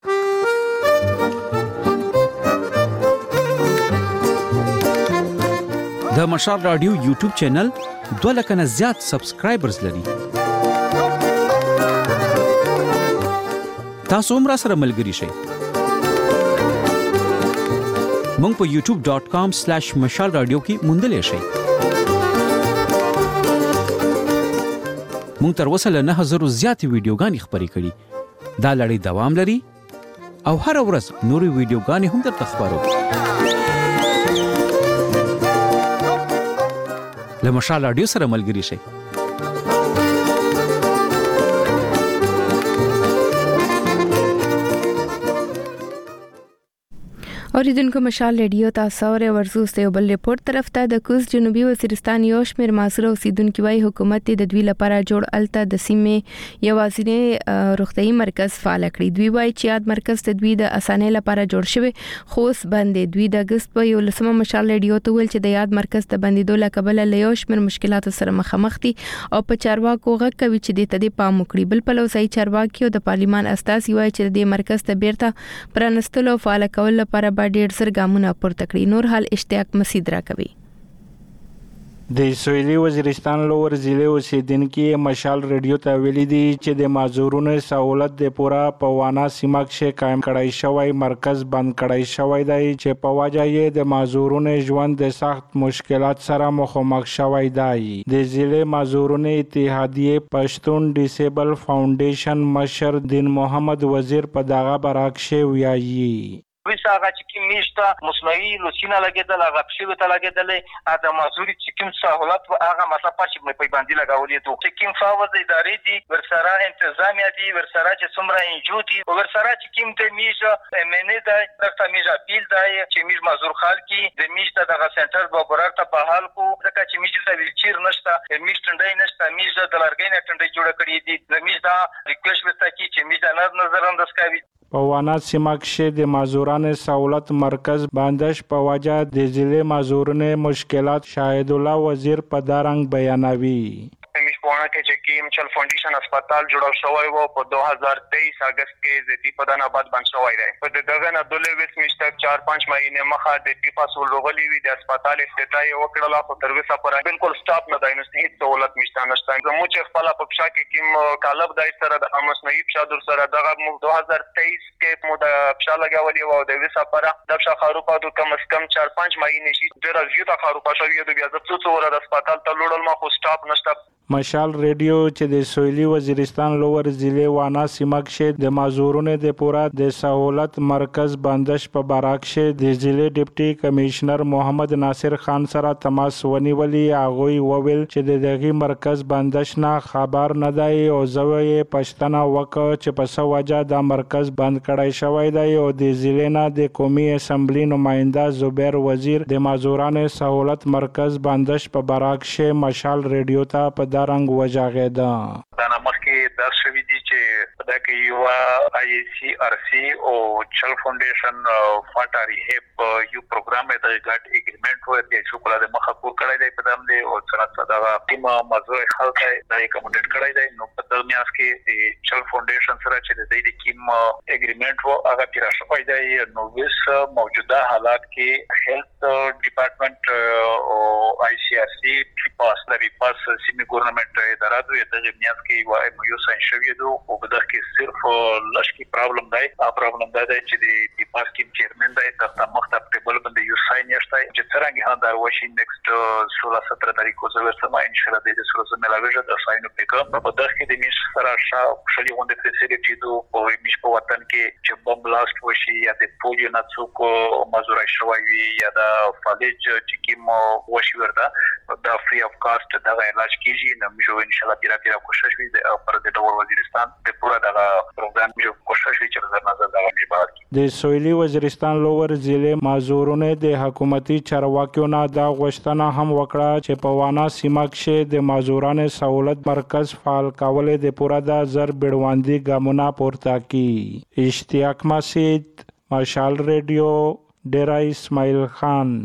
د مشال رادیو یوټیوب چینل 2 لک نه زیات سبسکرایبرز لري. تاسو هم را سره ملګري شئ. مونږ په youtube.com/مشال رادیو کې موندلې شئ. مونږ تر اوسه له 9000 زیات ویډیوګانې خپرې کړي. دا لړۍ دوام لري او هر ورځ نورې ویډیوګانې هم درته خپرو. له مشال رادیو سره ملګري شئ. اوریدونکو مشال رادیو تاسو اورئ. ورزوس ته بل ریپورت طرف ته د کوز جنوبي وزیرستان یو شمېر معاصر اوسیدونکو وايي حکومت د دوی لپاره جوړ الته د سیمې یوازینی روغتيایي مرکز فعال کړی. دوی وايي چې یاد مرکز ته دوی د اسانۍ لپاره جوړ شوی خوس باندې دوی د اگست په 11 مشال رادیو ته ویل چې د یاد مرکز ته بندیدو لکبل له یو شمېر مشکلاتو سره مخامخ دي او په چارواکو غږ کوي چې د تدې پام وکړي. بل په لوسای چارواکي او د پارلیمان استازي وايي چې د مرکز ته بیرته پرانستلو فعال کول لپاره ډېر زر ګامونه پورته کړی. نور حال اشتیاق مسید را کوي. د سویلي وزیرستان لور ضلع اوسیدونکو مشال رادیو ته ویلي دي چې د معذورونو سہولت د پورا په وانا سیمه کې قائم کړای شوی مرکز بند کړای شوی دی چې په وجه یې د معذورونو ژوند د سخت مشکلات سره مخامخ شوی دی. د ضلع معذورونو اتحادیه پښتون ډیسیبل فاونډیشن مشر دین محمد وزیر په دغه برعکس ویایي. ویسا هغه چې کوم میشته مصنوعي لوسینه لګیدل هغه پښې ته لګیدل د مازوري چې کوم سہولت هغه مثلا پښې په باندې لګولې ته چې کوم فاوز ادارې دي ورسره انتظامیه دي ورسره چې څومره انجو دي ورسره چې کوم د میشه امنه ده دغه میشه پیل ده چې میش مازور خال کې د میشه دغه سنټر به برابر په حال کو ځکه چې میشه د ویلچیر نشته میش ټنډای نشته میشه د لارګین ټنډای جوړ کړی دي د میشه دا ریکوست وستا کی چې میشه نظر انداز کوي. په وانا سیمه کې د معذورانو سہولت مرکز باندش په وجه د ضلع معذورانو مشکلات شاهد الله وزیر په دارنګ بیانوي. میشپونه کې چې کیم چل فاونډیشن هسپتال جوړ شوی وو په 2023 اگست کې زیتی پدان آباد بند شوی دی. په دغه نه دولويس میشته 4-5 مهینه مخه د پیپا سول روغلی وی د هسپتال افتتاحي وکړه خو تر وسه پر بالکل سټاپ نه داینو هیڅ سہولت نشته. زموږ چې خپل په پښا کې کیم کالب دای سره د امسنوي پښادور سره دغه 2023 کې مو د پښا لګولې وو د وسه پر د پښا خاروپا د کم از کم 4-5 مهینه شي د راځي د خاروپا شوی د بیا د څو ور د هسپتال ته لوړل ما خو سټاپ نشته. مشال رادیو چې د سویلي وزیرستان لور ضلع وانا سیمه کې د معذورونو د پورا د سہولت مرکز بندش په برعکس د ضلع ډیپټي کمشنر محمد ناصر خان سره تماس ونیولي. هغه وویل چې دغه مرکز بندش نه خبر نه دی او زوی پښتنه وکړه چې په سوجا د مرکز بند کړای شوی دی او د ضلع نه د قومي اسمبلی نماینده زبیر وزیر د معذورانو سہولت مرکز بندش په برعکس مشال رادیو ته په دارنګ وجاغیدا. دا مخکې د شوی دي چې دا کې یو ICRC او چل فاونډیشن فاټاری هپ یو پروګرام د ګډ اګریمنت وو چې په لاره مخه پور کړی دی په دام دی او څنګه دا ټیم مزور خلک دا کومډیټ کړی دی. نو په دغه میاس کې د چل فاونډیشن سره چې د دې کیم اګریمنت وو هغه پیرا شوی دی. نو وس موجوده حالات کې هیلث ډپارټمنٹ او ICRC پاس لري پاس سیمه ګورنمنت اداره دوی د میاس کې یو ساين شوی دی او په دغه کې صرف لشکي پرابلم دی. پرابلم دا دی چې د پاس کې چیرمن دی د مختلف ټیبل باندې یو ساين نشته راځي چې څنګه هم در وشي نیکسټ 16-17 تاریخ زو ورسمه ان شاء الله د سورز ملاویجه د ساينو پیک اپ په دغه کې د میش سره شالي غونډه فیسیلیټي دو په میش په وطن کې چې بم بلاست وشي یا د پولیو نڅوکو مزورای شوی یا د فالج چې کیمو وشي ورته د فری اف کاست دغه علاج کیږي نو موږ ان شاء الله پیرا کوشش وکړو پر د ډول وزیرستان د پورا دغه پروګرام موږ کوشش وکړو چې نظر دغه بعد د سویلي وزیرستان لوور ضلع معذورونه د حکومتي چارواکیو نه دا غوښتنه هم وکړه چې په وانا سیمه کې د معذورانو سہولت مرکز فعال کول د پورا د زر بیړواندي ګامونه پورته کی اشتیاق مسید مشال ریډیو ډیرا اسماعیل خان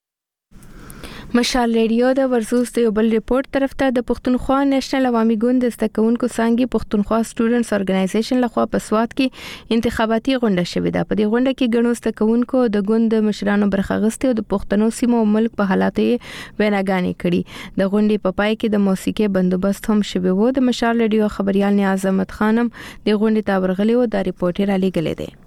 مشال ریډیو د ورزوس د بل ریپورت طرف ته د پښتونخوا نېشنل عوامي ګوند د استکونکو څنګه پښتونخوا سټوډنټس اورګنایزیشن لخوا په سواد کې انتخاباتي غونډه شوې ده. په دې غونډه کې ګڼو استکونکو د ګوند مشرانو برخه اخیسته او د پښتنو سیمو ملک په حالاتو ویناګانې کړي. د غونډې په پای کې د موسیقي بندوبست هم شوی وو. د مشال ریډیو خبريال نیاز احمد خانم د غونډې ته ورغلی او د ریپورټر علی ګلې ده.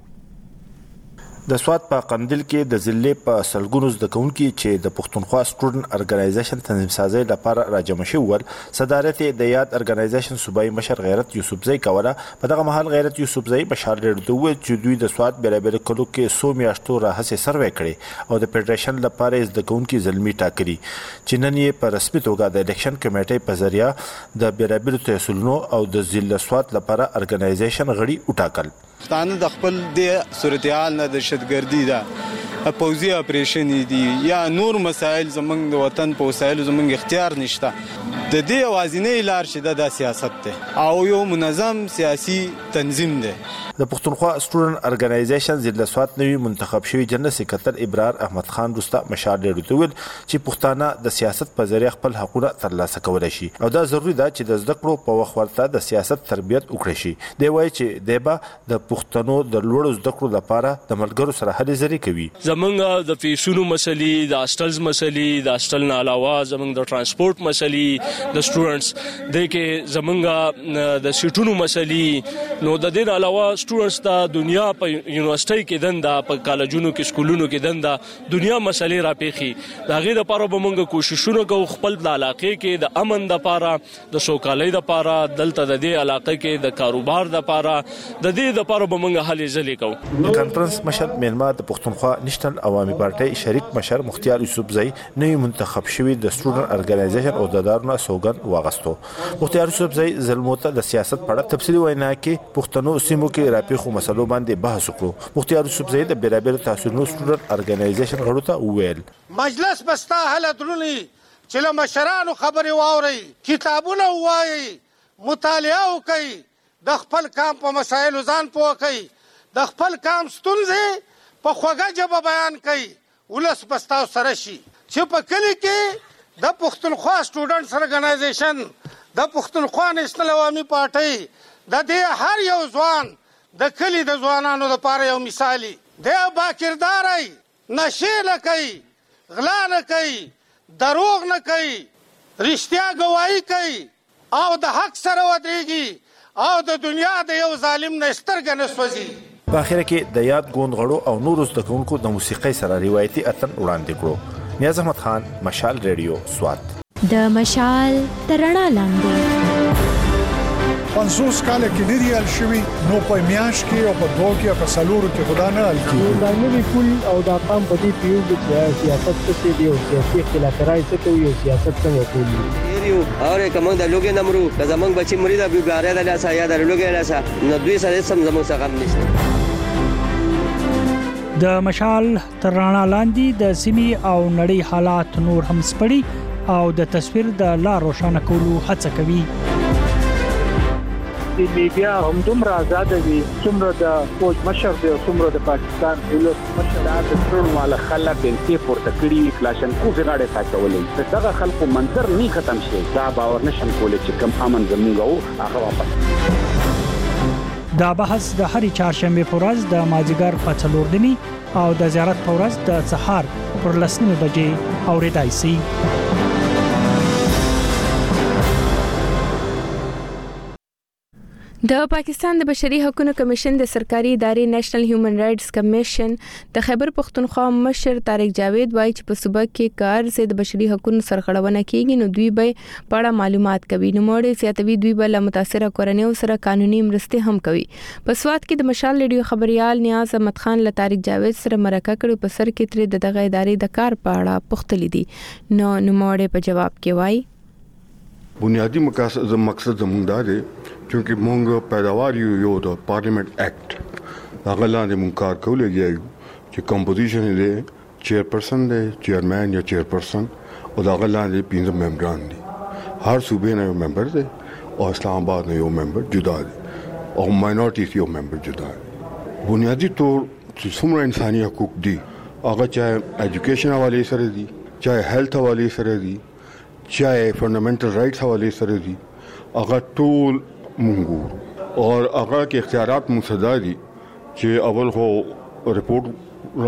د سواد په قندیل کې د ضلع په سلګونو زده کوونکي چې د پښتونخوا سټوډنټ اورګنایزیشن تنظیم سازي لپاره راجمع شول صدارت د یاد اورګنایزیشن صوبایي مشر غیرت یوسفزئی کوله. په دغه مهال غیرت یوسفزئی مشال ریډیو چې دوی د سواد بیرابر کلو کې 100 میاشتو راهسه سروې کړي او د فدریشن لپاره زده کوونکي ځلمي ټاکري چې نن یې په رسمي توګه د الیکشن کمیټې په ذریعہ د بیرابر تحصیلونو او د ضلع سواد لپاره اورګنایزیشن غړي وټاکل. ستانه د خپل د صورتحال نه د شتګردي ده پوزي اپریشن دي یا نور مسائل زمنګ د وطن په وسایل زمنګ اختیار نشته. د دې اوازینې لار شته د سیاست ته او یو منظم سیاسي تنظیم ده. د پښتونخوا سټوډنټ اورګنایزیشن ضلع سواد نوی منتخب شوی جنرال سکرټر ابرار احمد خان روستا مشال ریډیو ویل چې پښتانه د سیاست په ذریعہ خپل حقوق ترلاسه کولای شي او دا ضروری ده چې د زده کړو په وخت ورته د سیاست تربیت وکړي شي. دی وایي چې دیبا د پښتنو د لوړو زده کړو لپاره د ملګرو سره هلې ځلې کوي. زمونږ د فیسونو مسلې د هاستلز مسلې د هاستل نه علاوه زمونږ د ترانسپورت مسلې د سټوډنټس د کې زمونږ د سیټونو مسلې نو د دې علاوه سټوډنټس د دنیا په یونیورسيټي کې دنده په کالجونو کې سکولونو کې دنده دنیا مسلې راپېخي. دا غي د لپاره به موږ کوششونه کوو خپل د علاقې کې د امن د لپاره د سوکالۍ د لپاره دلته د دې علاقې کې د کاروبار د لپاره د دې د لپاره به موږ هلې ځلې کوو. د کانفرنس مشر میلما د پښتونخوا نېشنل عوامي پارټي شریک مشر مختیار یوسفزئی نوی منتخب شوی د سټوډنټ اورګنایزیشن او د دارونه سوګن واغستو. مختیار یوسفزئی زلموته د سیاست په اړه تفصیلي وینا کې پښتنو سیمو کې راپېخو مسلو باندې بحث وکړو. مختیار یوسفزئی د بیرابر تحصیلونو سټوډنټ اورګنایزیشن غړو ته وویل مجلس بستا هله درونی چې له مشرانو خبرې واوري کتابونه وایي مطالعه وکړي د خپل کام په مسایلو ځان پوه کړي د خپل کام ستونزې په خوږه ژبه بیان کړي ولس بستا سره شي چې په کلی کې د پښتونخوا سټوډنټس اورګنایزیشن د پښتونخوا نېشنل عوامي پارټي د دې هر یو ځوان د کلی د ځوانانو لپاره یو مثالي دی با کرداري نشي نه کوي غلا نه کوي دروغ نه کوي رښتیا گواہی کوي او د حق سره ودرېږي او د دنیا د یو ظالم نه سترګې نه سوځي. په اخر کې د یاد ګوند غړو او نورو زده کوونکو د موسیقۍ سره روایتي اتن وړاندې کړو. نیاز احمد خان مشال ریډیو سواد. د مشال ترڼا لاندې 50 کاله کې نه دی حل شوی نو په میاش کې او په دوه کې په سلورو کې خدا نه حل کیږي. دا نوی کول او دا قام په دې پیو چې سیاست څه دی او سیاسي اختلاف راځي څه کوي او سیاست څنګه کوي. یو اور کوم د لوګي نمرو که زمنګ بچی مرید ابي باره د لاسه یا د لوګي لاسه نو دوی سره سم زموږ څخه نشته. د مشال ترڼا لاندې د سیمي او نړۍ حالات نور هم سپړي او د تصویر د لا روښانه کولو هڅه کوي. د میډیا هم دومره آزاد دي څومره د فوج مشر دی او څومره د پاکستان ولس مشر د ټول مال خلک د پورته کړي کلاشن کو غاړه ساتولې دغه خلکو منظر نه ختم شي دا باور نشم کولای چې کم امن زموږ هغه واپس. دا بحث د هرې چهارشنبه په ورځ د مازیګر په 4 نیمه او د زیارت په ورځ د سهار پر 10 بجې اورېدای شي. د پاکستان د بشري حقوقو کمیشن د سرکاري ادارې نېشنل هیومن رائټس کمیشن د خیبر پختونخوا مشر طارق جاوید وایي چې په صوبه کې کار زه د بشري حقوقو سرغړونه کیږي نو دوی به پړه معلومات کوي نو موږ سیاتوي دوی به متاثره کورنیو سره قانوني مرسته هم کوي په سواد کې د مشال ریډیو خبريال نیاز احمد خان له طارق جاوید سره مرکه کړې په سر کې تر دغه ادارې د کار په اړه پوښتنه دي نو موږ په جواب کې وایي بنیادی مقصد زموږ دا دی چې موږ پیداوار یو د پارلیمنت ایکټ هغه لاندې موږ کار کولای یو چې کمپوزیشن دی چیرپرسن دی چیرمن یا چیرپرسن او دا هغه لاندې 15 ممبران دي هر صوبې نه یو ممبر دی او اسلام آباد نه یو ممبر جدا دی او ماینورټیز یو ممبر جدا دی بنیادی طور چې څومره انساني حقوق دي هغه چاهے ایجوکیشن حواله سره دي چاہے هیلث حواله سره دي چاہے فنڈامنٹل رائٹس حوالے سره دي هغه ټول مونږ او هغه کې اختیارات مصدا دي چې اول خو رپورټ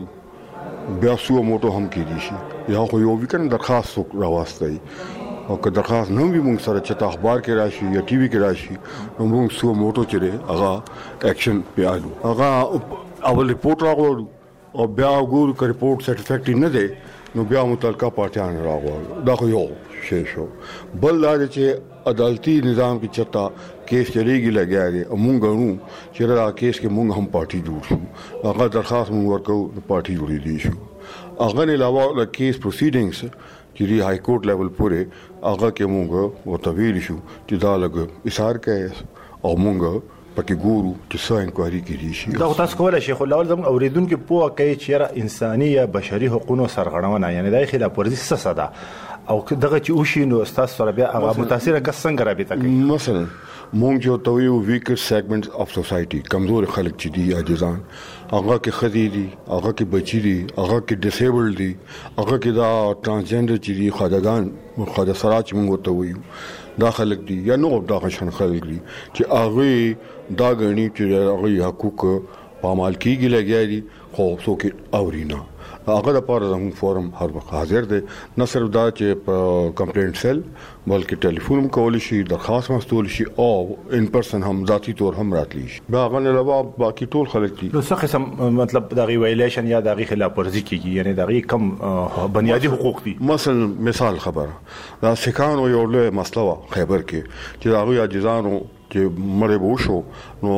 راوړو بیا سو موټو هم کې دي شي یا خو یو وکړ درخواست راوستي او که درخواست نه وي مونږ سره چې اخبار کې راشي یا ټي وي کې راشي نو مونږ سو موټو چې هغه اکشن پیالو هغه اول رپورټ راوړو او بیا ګورو چې رپورټ سټیفیکټری نه دی نو بیا متعلقه پارټیان راغواړي دا خو یو شی شو بل دا چې عدالتي نظام کې چتا کیس چلیږي لګیا دی موږ غواړو چې دا کیس کې موږ هم پارټي جوړ شو هغه درخواست موږ ورکو پارټي جوړې دي شو هغه نه علاوه د کیس پروسیډینګز چې دی های کورټ لیول پورې هغه کې موږ وتویل شو چې دا لګ اثار کوي او موږ پکې ګورو چې څه انکوایري کیږي شي دا تاسو کولای شي خو لاول زموږ اوریدونکو په کوي چې انساني یا بشري حقوقو سرغړونه یعنی د خلاف ورزي څه ده او دغه چې وشي نو استاد سره بیا هغه متاثر کس څنګه رابطه کوي مثلا مونږ جو تویو ویکر سیگمنټس اف سوسايټي کمزور خلک چې دي عاجزان هغه کې خدي دي هغه کې بچي دي هغه کې ډیسیبل دي هغه کې دا ترانسجنډر چې دي خدایان خدای سراج مونږ ته ویو دا خلک دي یا نو دا شان خلک دي چې هغه دا غني چې هغه حقوق پامال کیږي لګیا دي خو څوک اورینا هغه د پاره زموږ فورم هر وخت حاضر دی نه صرف دا چې په کمپلینټ سیل بلکې ټلیفون کول شي درخواست مستول شي او ان پرسن هم ذاتی طور هم راتلی شي دا غن علاوه باقي ټول خلک دي نو څه قسم مطلب دا غي ویلیشن یا دا غي خلاف ورزي کیږي یعنی دا غي کم بنیادی حقوق دي مثلا مثال خبره دا سکانو یو له مسله خیبر کې چې دا غي عاجزانو چې مړې وشو نو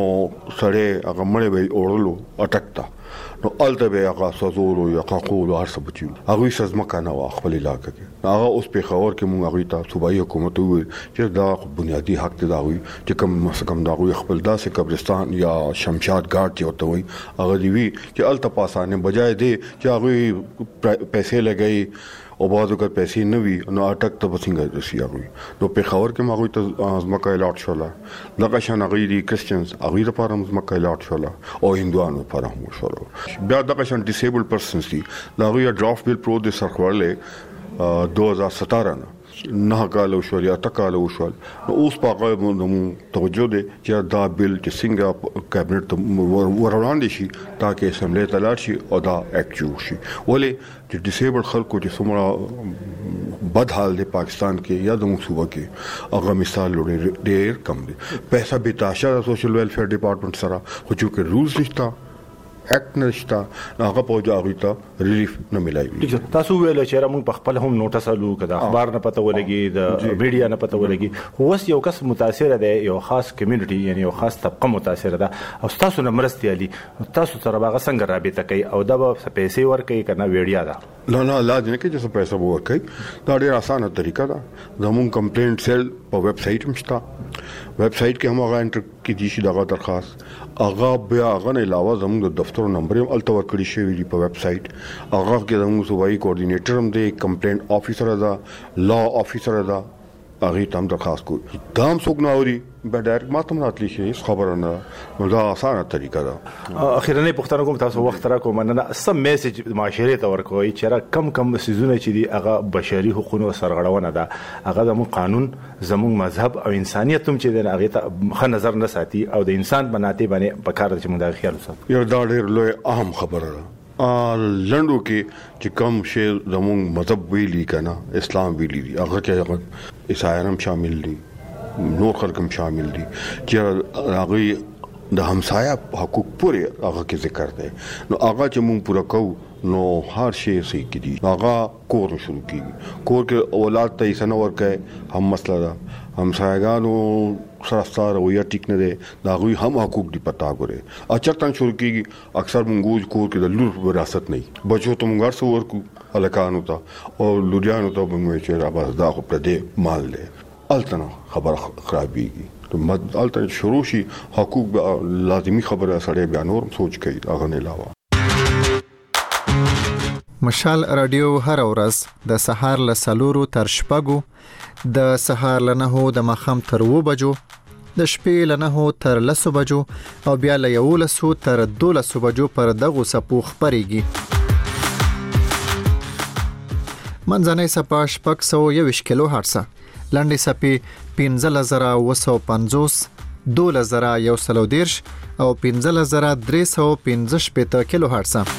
سړی هغه مړې وي اورلو اٹکتا نو الته به هغه سزورو یا قاقول او هر څه بچو هغه سزما کنه خپل علاقې کې هغه اوس په خبر کې مونږ هغه ته صوبایي حکومت وي چې دا بنیادی حق دی دا وي چې کوم دا وي خپل داسې قبرستان یا شمشاد ګارد چې وته وي هغه دی وی چې الته پاسانه بجای دی چې هغه پیسې لګي او بعضو کا پیسې نه وي نو اٹک ته بسنګ رسي هغه نو په خبر کې ماغوي ته ازمکه الاټ شولا لکه شان هغه دي کرسچنز هغه لپاره ازمکه الاټ شولا او هندوانو لپاره هم شولا بیا دغه شان ډیسیبل پرسنز دي دا غوي ډرافټ بیل پرو د سرخوړلې 2017 نه کال وشو یا تکال وشو نو اوس په هغه باندې توجه دي چې دا بیل چې څنګه کابینټ ته وروړاندې شي ترڅو اسمبلی ته لاړ شي او دا اکټ جوړ شي ولې چې ډیسیبل خلکو چې څومره بد حال دی پاکستان کې یا د صوبه کې هغه مثال لري ډېر کم دي پیسې به تاشا سوشل ویلفیر ډپارټمنټ سره خو چې رولز نشته اکټ نشته هغه په جاغی ته ریلیف نه ملایوي تاسو ویل چې موږ په خپل هم نوټس الو کده اخبار نه پته ولګي د میډیا نه پته ولګي خو اوس یو کس متاثر دی یو خاص کمیونټي یعنی یو خاص طبقه متاثر ده او تاسو نه مرستي علي تاسو سره هغه څنګه رابطه کوي او دا به پیسې ورکوي کنه ویډیا ده نه لازم نه کې چې پیسې ورکوي دا ډیره اسانه طریقه ده زموږ کمپلینټ سیل په ویب سټ مشته ویب سټ کې هم هغه انټر کې دي شي دغه درخواست هغه بیا هغه نه علاوه زموږ د دفتر نمبر هم الته ورکړی شوی دی په ویب سټ هغه کې زموږ صوبایي کوارډینیټر هم دی کمپلینټ افیسر ده لا افیسر ده هغه تم درخواست کوي دا هم څوک نه اوري به ډایرکټ ماته راتلی شي خبره نه نو دا اسانه طریقه ده اخیرنۍ پوښتنه کوم تاسو وخت راکوم نه سم میسج معاشره ته ورکوي چې کم سيزونه چې دي هغه بشري حقوقو سرغړونه ده هغه زموږ قانون زموږ مذهب او انسانيت هم چې د هغه ته خ نظر نه ساتي او د انسان بناتې باندې په کار چې موږ د خیال وساتو یو دا ډېر لوی اهم خبره ده لندو کې چې کوم شی زموږ مذهب ویلي کنه اسلام ویلي دي هغه کې عیسایان هم شامل دي نور خلک هم شامل دي چې هغه د همسایه حقوق پورې هغه کې ذکر دی. نو هغه چې مونږ پوره کوو نو هر شی صحیح کیږي. هغه کور شروع کیږي. کور کې اولاد ته یې سنور کوي هم مسله ده. همسایګانو سره ستاره ویا ټیک نه دی دا غوي هم حقوق دی پتا ګوره. اچرتان شروع کیږي اکثر مونږ کور کې د لور وراثت نه بچو ته مونږ څو ورکو الکانو ته او لوریانو ته مونږ چې را بس دا خو په دې مال له التنه خبره خرابيږي. الته شروع شي حقوق لازمی خبره سره بیا نور سوچ کوي هغه نه علاوه. مشال رادیو هر ورځ د سهار له 4 تر 6 د سهار له 9 د مخام تر 2 بجو د شپې له 9 تر 10 بجو او بیا له 11 تر 12 بجو پر دغه سپو خبريږي. منځنۍ سپا 621 کیلو هرتز لنډې سپې 15950 12110 او 15315 کیلو هرتز.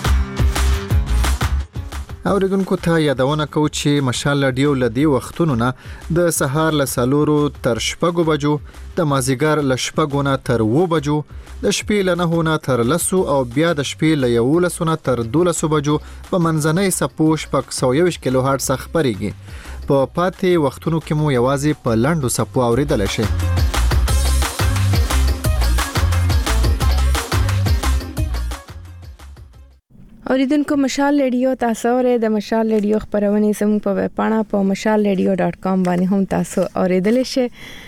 اوریدونکو ته یادونه کوم چې مشال رادیو لدی وختونو نه د سهار له 4 تر 6 بجو د مازیګر له 6 نه تر 2 بجو د شپې له 9 نه تر 10 او بیا د شپې له 11 نه تر 12 بجو په منځنۍ سپو 621 کیلو هرتز خبريږي. په پاتې وختونو کې مو یوازې په لاندو سپو اوریدل شي. اوریدونکو مشال رادیو تاسو ورې د مشال رادیو خبرونه زموږ په ویب پاڼه په mashalradio.com باندې هم تاسو اوریدل شي.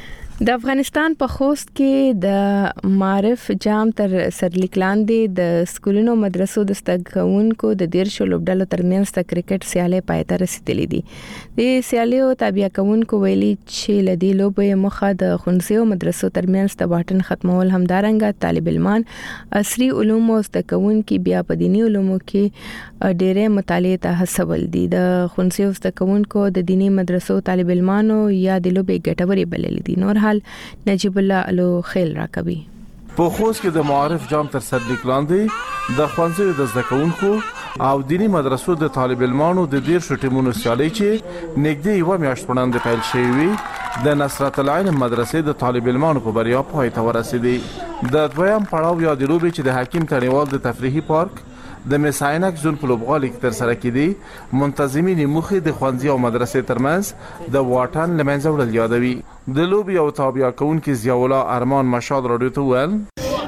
د افغانستان په خوست کې د معرف جام تر سرلیک لاندې د سکولونو مدرسو د ستګونکو د 13 لوبډلو ترمنځ د کرکټ سیالي پای ته رسیدلې دي. د سیالیو تابع کوونکو ویلي چې لدی لوبې مخه د خنسیو مدرسو ترمنځ د واټن ختمول همدارنګه طالب علمان عصري علوم او ستګونکو بیا په دینی علومو کې ډېرې مطالعه ته هڅول دي. د خنسیو ستګونکو د دینی مدرسو طالب علمانو یا د لوبې ګټوري بللې دي. نور نجیب الله الو خیل راکوي. په خوست کې د معارف جام تر سرلیک لاندې د خوانځي د زکونکو او دینی مدرسو د طالب علمانو د 13 ټیمونو سیالي چې نږدې یو میاشت وړاندې پیل شوې وي د نصرت العین مدرسې د طالب علمانو په بریا پای ته ورسېدي. د دویم پړاو یا د لوبې چې د حکیم تڼیوال د تفریحي پارک د مساینک زون په لوبغالي کې تر سره کېدي منتظمین مخې د خوانځي او مدرسې ترمنځ د واټن لمنځه وړل یادوي. د لوبي او تابع کوونکو ضیاء الله ارمان مشال رادیو ته ویل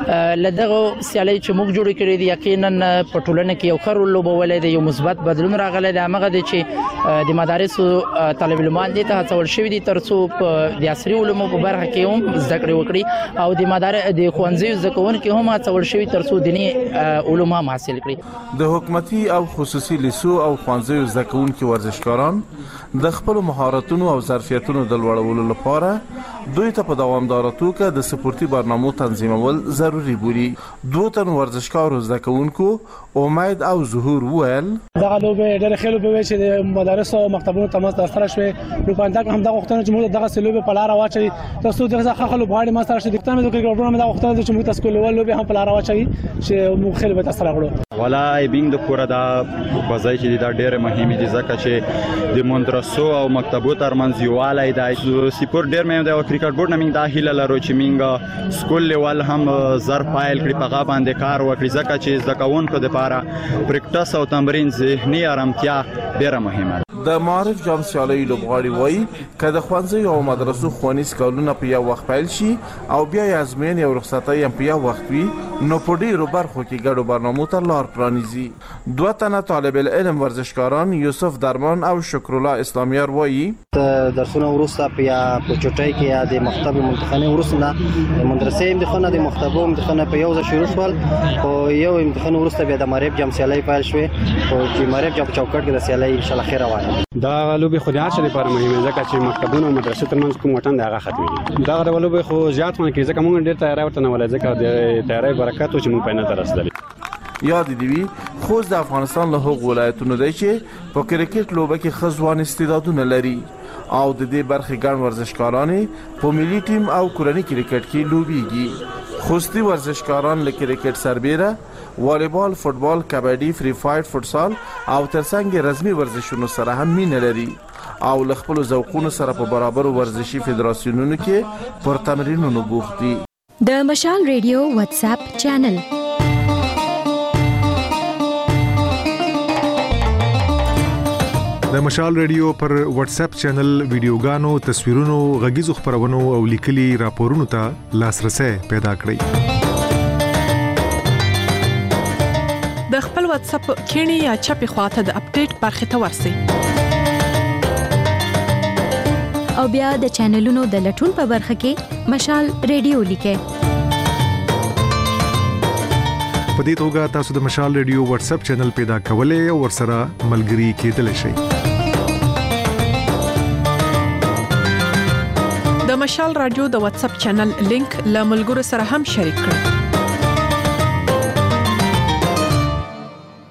لدغه سیالي چې موږ جوړ کړی دی یقینا په ټولنه کې یو خر لوبولې دی یو مثبت بدلون راغلی دی. هغه د چې د مدارسو طالب علمان دي ته څول شوی دي ترڅو په د عصري علومو په برخه کې هم زده کړې وکړي او د مدارس د خوانځي زکون کې هم څول شوی ترڅو دینی علوم هم حاصل کړي. د حکومتي او خصوصي لیسو او خوانځي زکون کې ورزشکاران د خپل مهارتونو او ظرفیتونو د لوړولو لپاره دوی ته په دوامداره توګه د سپورتي برنامو تنظیمول ضروري بولي. دوه تن ورزشکارو زکونکو امید او ظهور ویل دغه لوبه ډېر خلک به چې د مدارس او مکتبونو تماس د سره شوي نو پانداک هم دغه وختونه چې موږ دغه سلوبه په لار واچي تاسو دغه خلک غواړي ما سره چې دکتور مې د کرکټ دغه وختونه چې موږ تاسو کولو لوبه هم په لار واچي چې موږ خلک به تاسو سره غواړو ولا بینګ د کوره دا بځای چې دا ډېر مهمه دي ځکه چې د مدرسو او مکتبو ترمنځ یووالی دی. سپورت ډېر مهم دی او کرکټ بورډ نمنګ دا هیله لرو چې موږ سکول لیول هم زر فایل کړی په غا باندې کار وکړي ځکه چې زکونکو لپاره پریکټس او تمرین ذهني آرامتیا ډېر مهمه ده. د معارف جام سیالي لوبغاړي وایي که د خوانځي او مدرسو خوانیز کولونه په یو وخت پیل شي او بیا یې ازموینې او رخصتۍ هم په یو وخت وي نو په ډېرو برخو کې ګډو برنامو ته لار پرانیزي. دوه تنه طالب العلم ورزشکاران یوسف درمان او شکر الله اسلامیار وایي درسونه ورسته په چټای کې یا د مکتب امتحاني ورسته مدرسې امتحان د مکتبو امتحان په یو ځای شروع شول او یو امتحان ورسته بیا د معارف جام سیالي پیل شوه او چې معارف جام چوکاټ کې د سیالي ان شاء الله خیر روانه دا لوبي خو د هر څه لپاره مهمه ځکه چې مکتبونه او مدرسې ترمنځ کوم وطن دی هغه ختمي. دا غره لوبي خو زیات مونږ کې ځکه مونږ ډېر تیاری ورته نه ولای ځکه د تیاری برکت چې مونږ پېنه ترسدل. یاد دی وی خوست د افغانستان له هغو ولایتونو دی چې په کرکټ لوبه کې خزوان استعدادونه لري او د دې برخې ګڼ ورزشکاران په ملي ټیم او کورنۍ کرکټ کې لوبيږي. خوستي ورزشکاران له کرکټ سربېره والیبال، فوتبال، کبډي، فری فایټ، فوتسال او ترڅنګ رسمي ورزشونو سره هم مینه لري او له خپل ذوقونو سره په برابر ورزشي فدراسیونونو کې پر تمرینونو بوخت دي. د مشال ریډیو واتس اپ چینل د مشال ریډیو پر واتس اپ چینل ویډیوګانو، تصویرونو، غږیزو خبرونو او لیکلي راپورونو ته لاسرسي پیدا کړئ. د خپل واتس اپ کینی یا چپی خواته د اپډیټ برخه ته ورسئ. او بیا د چینلونو د لټون په برخه کې مشال ریډیو لیکئ. په دې توګه تاسو د مشال ریډیو واتس اپ چینل پیدا کولای او ورسره ملګري کېدلی شئ. د مشال رادیو د واتس اپ چینل لینک له ملګرو سره هم شریک کړئ.